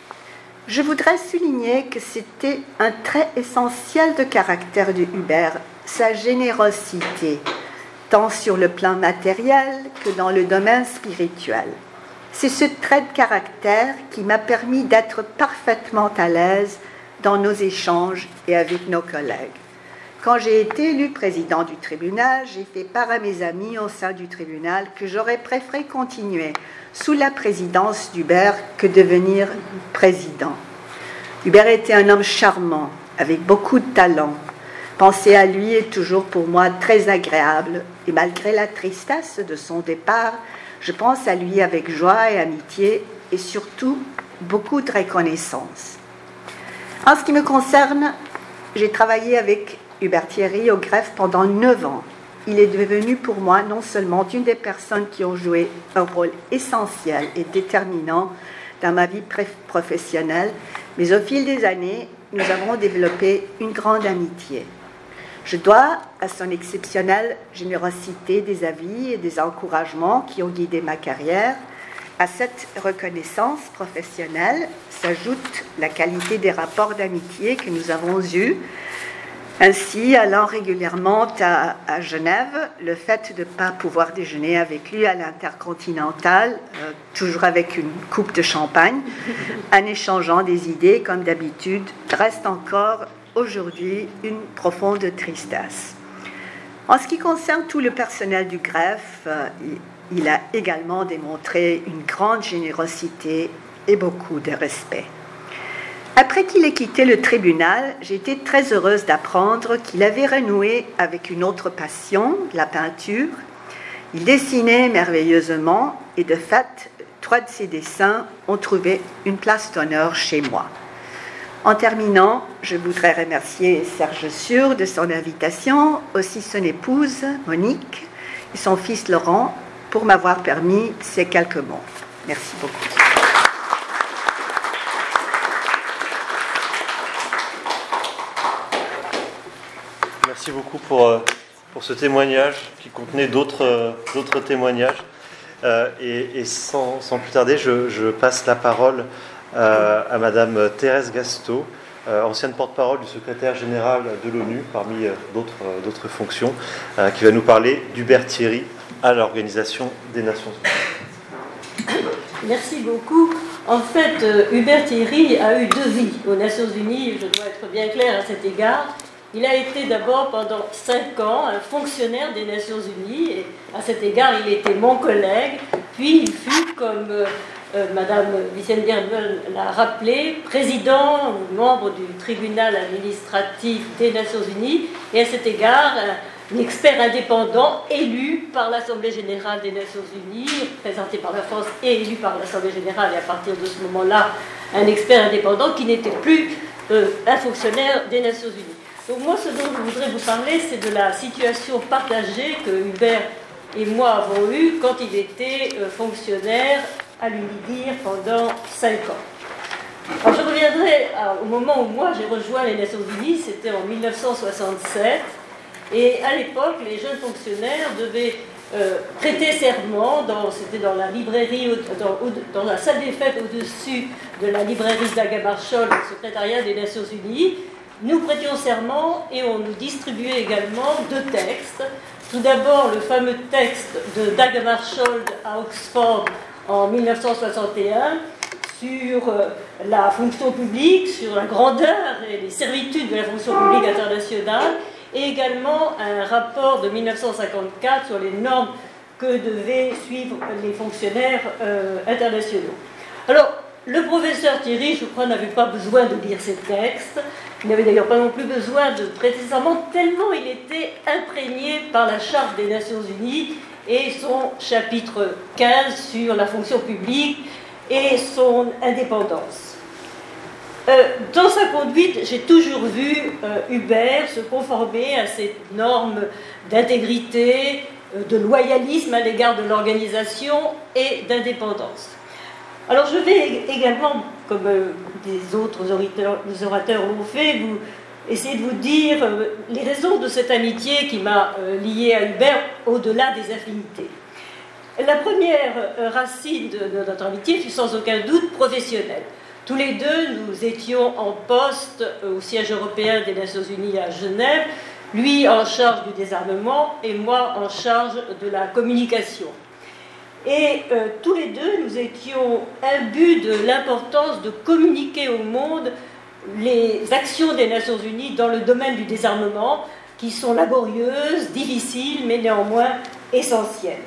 « Je voudrais souligner que c'était un trait essentiel de caractère de Hubert, sa générosité, tant sur le plan matériel que dans le domaine spirituel. C'est ce trait de caractère qui m'a permis d'être parfaitement à l'aise dans nos échanges et avec nos collègues. Quand j'ai été élu président du tribunal, j'ai fait part à mes amis au sein du tribunal que j'aurais préféré continuer sous la présidence d'Hubert que devenir président. Hubert était un homme charmant, avec beaucoup de talent. Penser à lui est toujours pour moi très agréable, et malgré la tristesse de son départ, je pense à lui avec joie et amitié, et surtout beaucoup de reconnaissance. En ce qui me concerne, j'ai travaillé avec Hubert Thierry au greffe pendant 9 ans. Il est devenu pour moi non seulement une des personnes qui ont joué un rôle essentiel et déterminant dans ma vie professionnelle, mais au fil des années, nous avons développé une grande amitié. Je dois à son exceptionnelle générosité des avis et des encouragements qui ont guidé ma carrière. À cette reconnaissance professionnelle s'ajoute la qualité des rapports d'amitié que nous avons eus. Ainsi, allant régulièrement à Genève, le fait de ne pas pouvoir déjeuner avec lui à l'Intercontinental, toujours avec une coupe de champagne, en échangeant des idées comme d'habitude, reste encore aujourd'hui une profonde tristesse. En ce qui concerne tout le personnel du greffe, il a également démontré une grande générosité et beaucoup de respect. Après qu'il ait quitté le tribunal, j'ai été très heureuse d'apprendre qu'il avait renoué avec une autre passion, la peinture. Il dessinait merveilleusement et de fait, 3 de ses dessins ont trouvé une place d'honneur chez moi. En terminant, je voudrais remercier Serge Sûr de son invitation, aussi son épouse Monique et son fils Laurent pour m'avoir permis ces quelques mots. Merci beaucoup. Merci beaucoup pour ce témoignage qui contenait d'autres témoignages. Et sans plus tarder, je passe la parole à Madame Thérèse Gastaud, ancienne porte-parole du secrétaire général de l'ONU, parmi d'autres fonctions, qui va nous parler d'Hubert Thierry à l'Organisation des Nations Unies. Merci beaucoup. En fait, Hubert Thierry a eu 2 vies aux Nations Unies, je dois être bien claire à cet égard. Il a été d'abord pendant 5 ans un fonctionnaire des Nations Unies, et à cet égard, il était mon collègue. Puis il fut, comme Madame Vicente Birbel l'a rappelé, président ou membre du tribunal administratif des Nations Unies, et à cet égard, expert indépendant élu par l'Assemblée générale des Nations Unies, présenté par la France et élu par l'Assemblée générale, et à partir de ce moment-là, un expert indépendant qui n'était plus un fonctionnaire des Nations Unies. Donc moi, ce dont je voudrais vous parler, c'est de la situation partagée que Hubert et moi avons eue quand il était fonctionnaire à l'UNIDIR pendant 5 ans. Alors je reviendrai au moment où moi j'ai rejoint les Nations Unies, c'était en 1967, et à l'époque, les jeunes fonctionnaires devaient prêter serment, c'était dans la librairie, dans la salle des fêtes au-dessus de la librairie Daga-Marshall, le secrétariat des Nations Unies. Nous prêtions serment et on nous distribuait également 2 textes. Tout d'abord, le fameux texte de Daga-Marshall à Oxford en 1961 sur la fonction publique, sur la grandeur et les servitudes de la fonction publique internationale, et également un rapport de 1954 sur les normes que devaient suivre les fonctionnaires internationaux. Alors, le professeur Thierry, je crois, n'avait pas besoin de lire ces textes. Il n'avait d'ailleurs pas non plus besoin de prêter serment, tellement il était imprégné par la Charte des Nations Unies et son chapitre 15 sur la fonction publique et son indépendance. Dans sa conduite, j'ai toujours vu Hubert se conformer à ces normes d'intégrité, de loyalisme à l'égard de l'organisation et d'indépendance. Alors je vais également, comme des autres orateurs l'ont fait, essayer de vous dire les raisons de cette amitié qui m'a lié à Hubert au-delà des affinités. La première racine de notre amitié fut sans aucun doute professionnelle. Tous les deux, nous étions en poste au siège européen des Nations Unies à Genève, lui en charge du désarmement et moi en charge de la communication. Et tous les deux, nous étions imbus de l'importance de communiquer au monde les actions des Nations Unies dans le domaine du désarmement, qui sont laborieuses, difficiles, mais néanmoins essentielles.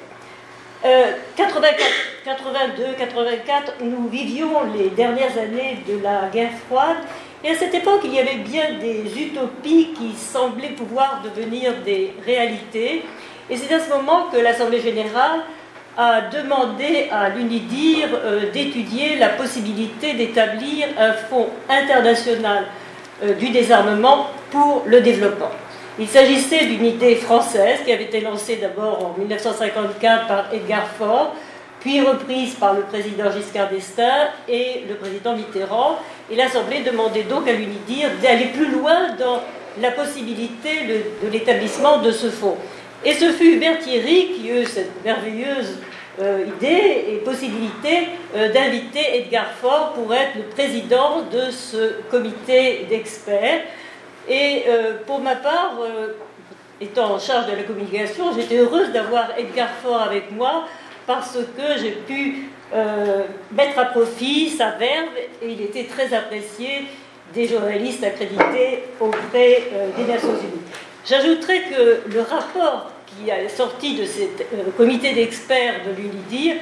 82, 84, nous vivions les dernières années de la guerre froide, et à cette époque, il y avait bien des utopies qui semblaient pouvoir devenir des réalités, et c'est à ce moment que l'Assemblée générale a demandé à l'UNIDIR d'étudier la possibilité d'établir un fonds international du désarmement pour le développement. Il s'agissait d'une idée française qui avait été lancée d'abord en 1954 par Edgar Faure, puis reprise par le président Giscard d'Estaing et le président Mitterrand. Et l'Assemblée demandait donc à l'UNIDIR d'aller plus loin dans la possibilité de l'établissement de ce fonds. Et ce fut Hubert Thierry qui eut cette merveilleuse idée et possibilité d'inviter Edgar Faure pour être le président de ce comité d'experts. Et pour ma part, étant en charge de la communication, j'étais heureuse d'avoir Edgar Faure avec moi parce que j'ai pu mettre à profit sa verve et il était très apprécié des journalistes accrédités auprès des Nations Unies. J'ajouterai que le rapport qui est sorti de ce comité d'experts de l'UNIDIR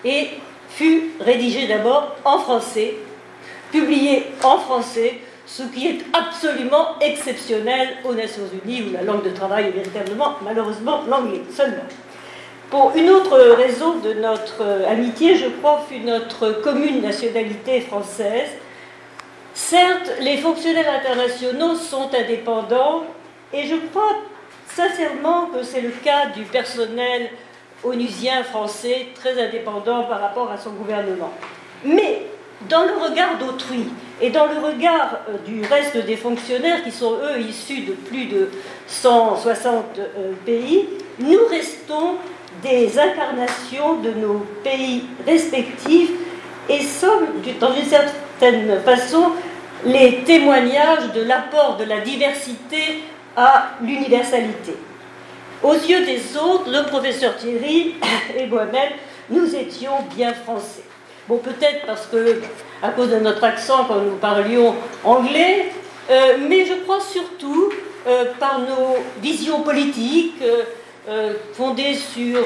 fut rédigé d'abord en français, publié en français, ce qui est absolument exceptionnel aux Nations Unies, où la langue de travail est véritablement, malheureusement, l'anglais seulement. Pour une autre raison de notre amitié, je crois, fut notre commune nationalité française. Certes, les fonctionnaires internationaux sont indépendants, et je crois sincèrement que c'est le cas du personnel onusien français, très indépendant par rapport à son gouvernement. Mais dans le regard d'autrui et dans le regard du reste des fonctionnaires qui sont eux issus de plus de 160 pays, nous restons des incarnations de nos pays respectifs et sommes, dans une certaine façon, les témoignages de l'apport de la diversité à l'universalité. Aux yeux des autres, le professeur Thierry et moi-même, nous étions bien français. Bon, peut-être parce que, à cause de notre accent, quand nous parlions anglais, mais je crois surtout par nos visions politiques fondées sur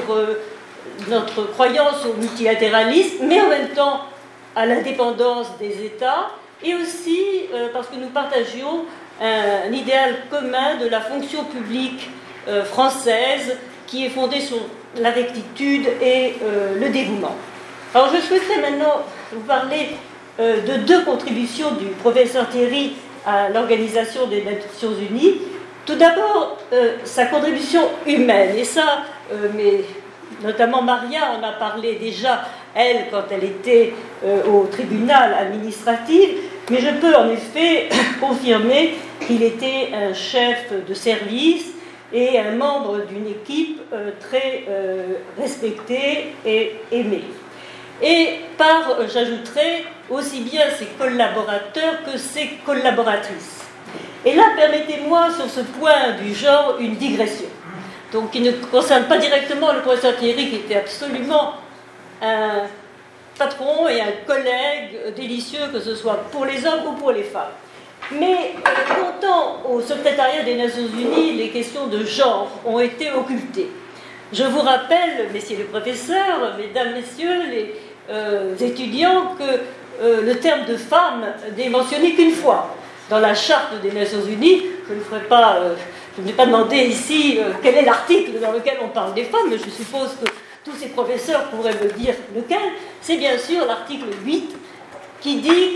notre croyance au multilatéralisme, mais en même temps à l'indépendance des États, et aussi parce que nous partagions un idéal commun de la fonction publique française qui est fondée sur la rectitude et le dévouement. Alors je souhaiterais maintenant vous parler de deux contributions du professeur Thierry à l'Organisation des Nations Unies. Tout d'abord, sa contribution humaine, et ça, mais notamment Maria en a parlé déjà, elle, quand elle était au tribunal administratif, mais je peux en effet confirmer qu'il était un chef de service et un membre d'une équipe très respectée et aimée. Et j'ajouterai, aussi bien ses collaborateurs que ses collaboratrices. Et là, permettez-moi, sur ce point du genre, une digression. Donc, qui ne concerne pas directement le professeur Thierry, qui était absolument un patron et un collègue délicieux, que ce soit pour les hommes ou pour les femmes. Mais longtemps, au secrétariat des Nations Unies, les questions de genre ont été occultées. Je vous rappelle, messieurs les professeurs, mesdames, messieurs les étudiants, que le terme de femme n'est mentionné qu'une fois. Dans la charte des Nations Unies, je ne vais pas demander ici quel est l'article dans lequel on parle des femmes, mais je suppose que tous ces professeurs pourraient me dire lequel. C'est bien sûr l'article 8 qui dit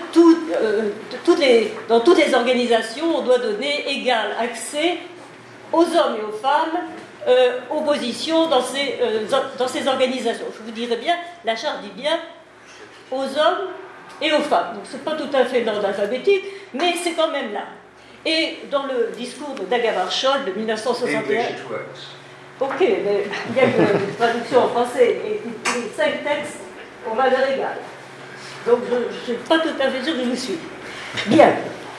que dans toutes les organisations, on doit donner égal accès aux hommes et aux femmes aux positions dans ces organisations. Je vous dirais bien, la charte dit bien aux hommes et aux femmes. Donc ce n'est pas tout à fait l'ordre alphabétique, mais c'est quand même là. Et dans le discours de Dag Hammarskjöld de 1961... Ok, mais il y a une traduction en français et les 5 textes ont valeur égale. Donc je ne suis pas tout à fait sûre que je vous suis. Bien.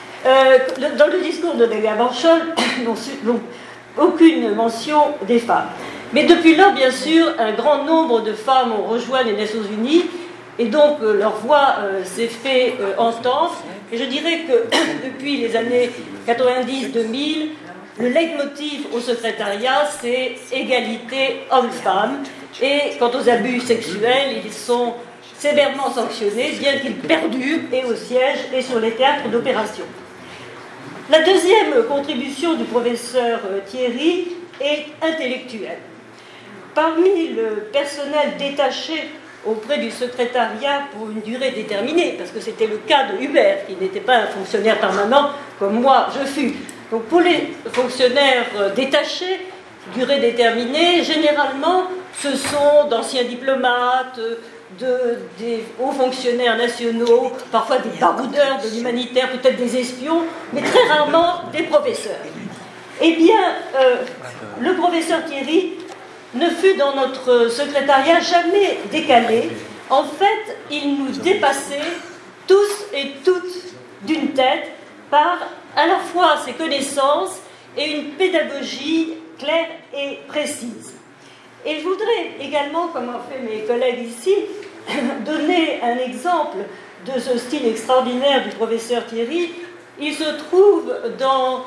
Dans le discours de Dag Hammarskjöld, donc, aucune mention des femmes. Mais depuis lors, bien sûr, un grand nombre de femmes ont rejoint les Nations Unies et donc leur voix s'est fait entendre. Et je dirais que depuis les années 90-2000, le leitmotiv au secrétariat, c'est égalité homme-femme. Et quant aux abus sexuels, ils sont sévèrement sanctionnés, bien qu'ils perdurent et au siège et sur les théâtres d'opération. La deuxième contribution du professeur Thierry est intellectuelle. Parmi le personnel détaché auprès du secrétariat pour une durée déterminée, parce que c'était le cas de Hubert, qui n'était pas un fonctionnaire permanent comme moi je fus. Donc pour les fonctionnaires détachés, durée déterminée, généralement ce sont d'anciens diplomates, des hauts fonctionnaires nationaux, parfois des baroudeurs de l'humanitaire, peut-être des espions, mais très rarement des professeurs. Eh bien, le professeur Thierry ne fut dans notre secrétariat jamais décalé. En fait, il nous dépassait tous et toutes d'une tête par à la fois ses connaissances et une pédagogie claire et précise. Et je voudrais également, comme ont fait mes collègues ici, donner un exemple de ce style extraordinaire du professeur Thierry. Il se trouve dans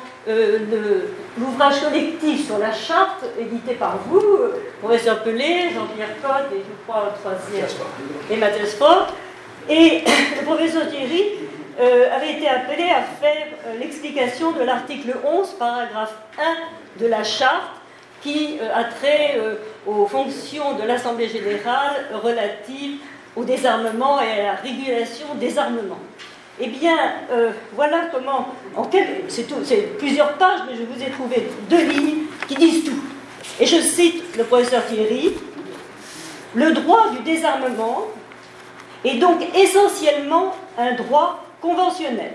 l'ouvrage collectif sur la charte, édité par vous, professeur Pelé, Jean-Pierre Cotte et je crois le troisième, et Mathias Fort. Et le professeur Thierry avait été appelé à faire l'explication de l'article 11, paragraphe 1 de la charte, qui a trait aux fonctions de l'Assemblée générale relatives au désarmement et à la régulation des armements. Eh bien, voilà comment, c'est plusieurs pages, mais je vous ai trouvé 2 lignes qui disent tout. Et je cite le professeur Thierry: « Le droit du désarmement est donc essentiellement un droit conventionnel.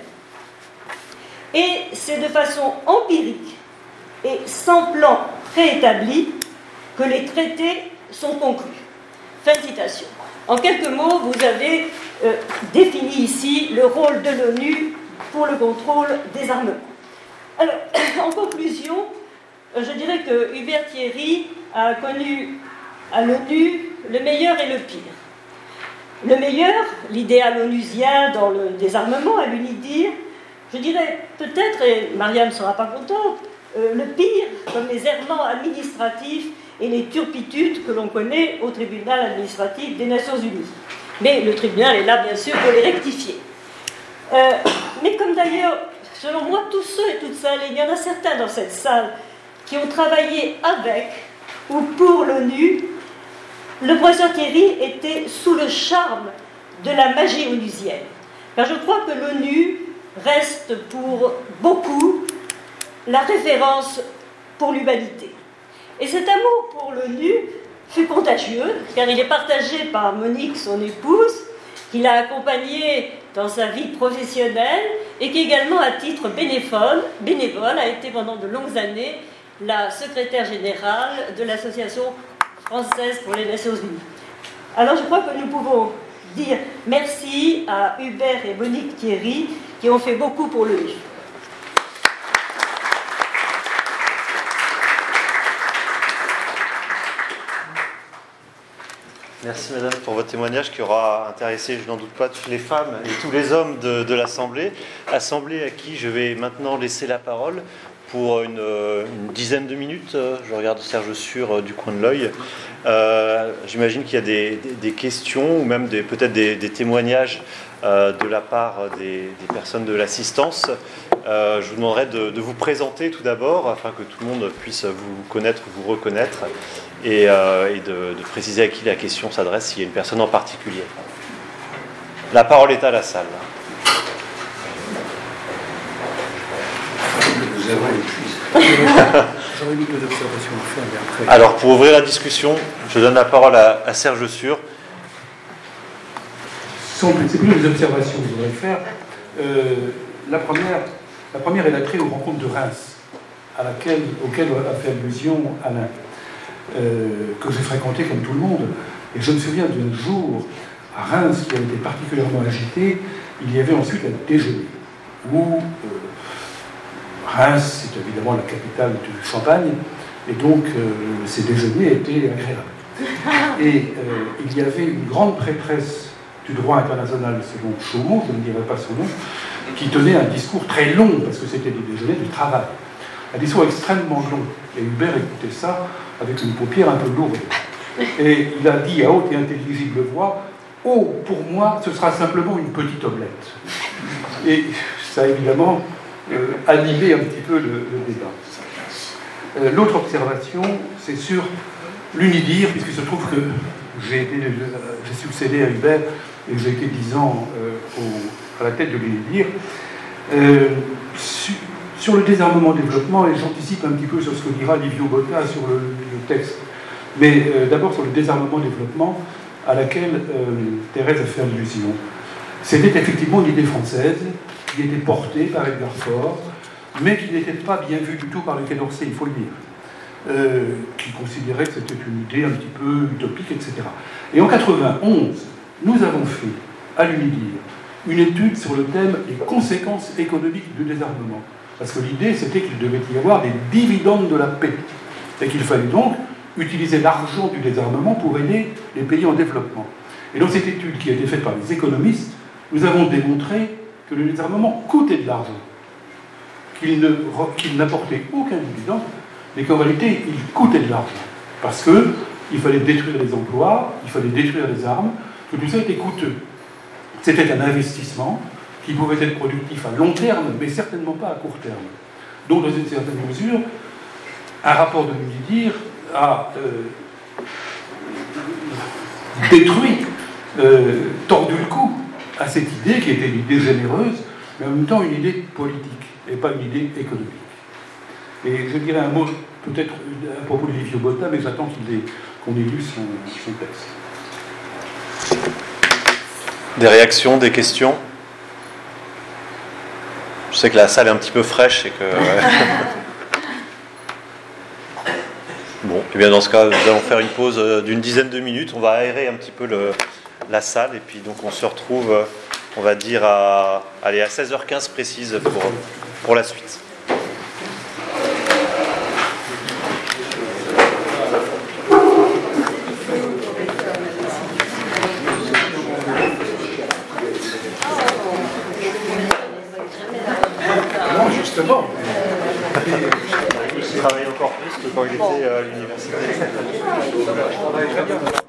Et c'est de façon empirique et sans plan préétabli que les traités sont conclus. » Fin de citation. En quelques mots, vous avez défini ici le rôle de l'ONU pour le contrôle des armements. Alors, en conclusion, je dirais que Hubert Thierry a connu à l'ONU le meilleur et le pire. Le meilleur, l'idéal onusien dans le désarmement, à l'UNIDIR, je dirais peut-être, et Mariam ne sera pas contente, le pire, comme les errements administratifs et les turpitudes que l'on connaît au tribunal administratif des Nations Unies. Mais le tribunal est là, bien sûr, pour les rectifier. Mais comme d'ailleurs, selon moi, tous ceux et toutes celles, et il y en a certains dans cette salle, qui ont travaillé avec ou pour l'ONU, le professeur Thierry était sous le charme de la magie onusienne. Car je crois que l'ONU reste pour beaucoup la référence pour l'humanité. Et cet amour pour l'ONU fut contagieux, car il est partagé par Monique, son épouse, qui l'a accompagnée dans sa vie professionnelle et qui également, à titre bénévole, a été pendant de longues années la secrétaire générale de l'Association française pour les Nations Unies. Alors je crois que nous pouvons dire merci à Hubert et Monique Thierry qui ont fait beaucoup pour l'ONU. Merci Madame pour votre témoignage qui aura intéressé, je n'en doute pas, toutes les femmes et tous les hommes de l'Assemblée. Assemblée à qui je vais maintenant laisser la parole pour une dizaine de minutes. Je regarde Serge Sûr du coin de l'œil. J'imagine qu'il y a des questions ou même peut-être des témoignages de la part des personnes de l'assistance. Je vous demanderai de vous présenter tout d'abord afin que tout le monde puisse vous connaître, vous reconnaître et de préciser à qui la question s'adresse s'il y a une personne en particulier. La parole est à la salle. Nous avons épuisé. J'aurais mis 2 observations à faire, mais après. Alors, pour ouvrir la discussion, je donne la parole à Serge Sûr. C'est plus des observations que je voudrais faire. La première est l'attrait aux rencontres de Reims, auquel a fait allusion Alain, que j'ai fréquenté comme tout le monde. Et je me souviens d'un jour, à Reims, qui a été particulièrement agité, il y avait ensuite un déjeuner, où Reims, c'est évidemment la capitale du Champagne, et donc ces déjeuners étaient agréables. Et il y avait une grande prêtresse du droit international, selon Chaumont, je ne dirai pas son nom, qui tenait un discours très long, parce que c'était des déjeuners du travail. Un discours extrêmement long. Et Hubert écoutait ça avec une paupière un peu lourde. Et il a dit à haute et intelligible voix, « Oh, pour moi, ce sera simplement une petite omelette. » Et ça a évidemment animé un petit peu le débat. L'autre observation, c'est sur l'UNIDIR, puisqu'il se trouve que j'ai succédé à Hubert et j'ai été 10 ans à la tête de l'UNIDIR. Sur le désarmement-développement, et j'anticipe un petit peu sur ce que dira Livio Botta sur le texte, mais d'abord sur le désarmement-développement à laquelle Thérèse a fait allusion. C'était effectivement une idée française qui était portée par Edgar Faure, mais qui n'était pas bien vue du tout par le Quai d'Orsay, il faut le dire, qui considérait que c'était une idée un petit peu utopique, etc. Et en 91, nous avons fait à l'UNIDIR une étude sur le thème des conséquences économiques du désarmement. Parce que l'idée, c'était qu'il devait y avoir des dividendes de la paix. Et qu'il fallait donc utiliser l'argent du désarmement pour aider les pays en développement. Et dans cette étude qui a été faite par les économistes, nous avons démontré que le désarmement coûtait de l'argent, qu'il n'apportait aucun dividende, mais qu'en réalité, il coûtait de l'argent. Parce qu'il fallait détruire les emplois, il fallait détruire les armes, que tout ça était coûteux. C'était un investissement qui pouvait être productif à long terme, mais certainement pas à court terme. Donc, dans une certaine mesure, un rapport de l'UNIDIR a détruit, tordu le cou à cette idée qui était une idée généreuse, mais en même temps une idée politique, et pas une idée économique. Et je dirais un mot peut-être à propos de Livio Botta, mais j'attends qu'on ait lu son texte. Des réactions, des questions? Je sais que la salle est un petit peu fraîche et que... Bon, et bien dans ce cas, nous allons faire une pause d'une dizaine de minutes. On va aérer un petit peu la salle et puis donc on se retrouve, on va dire, à 16h15 précise pour la suite. Non, justement. Il travaille encore plus que quand il était à l'université. Je travaille très bien.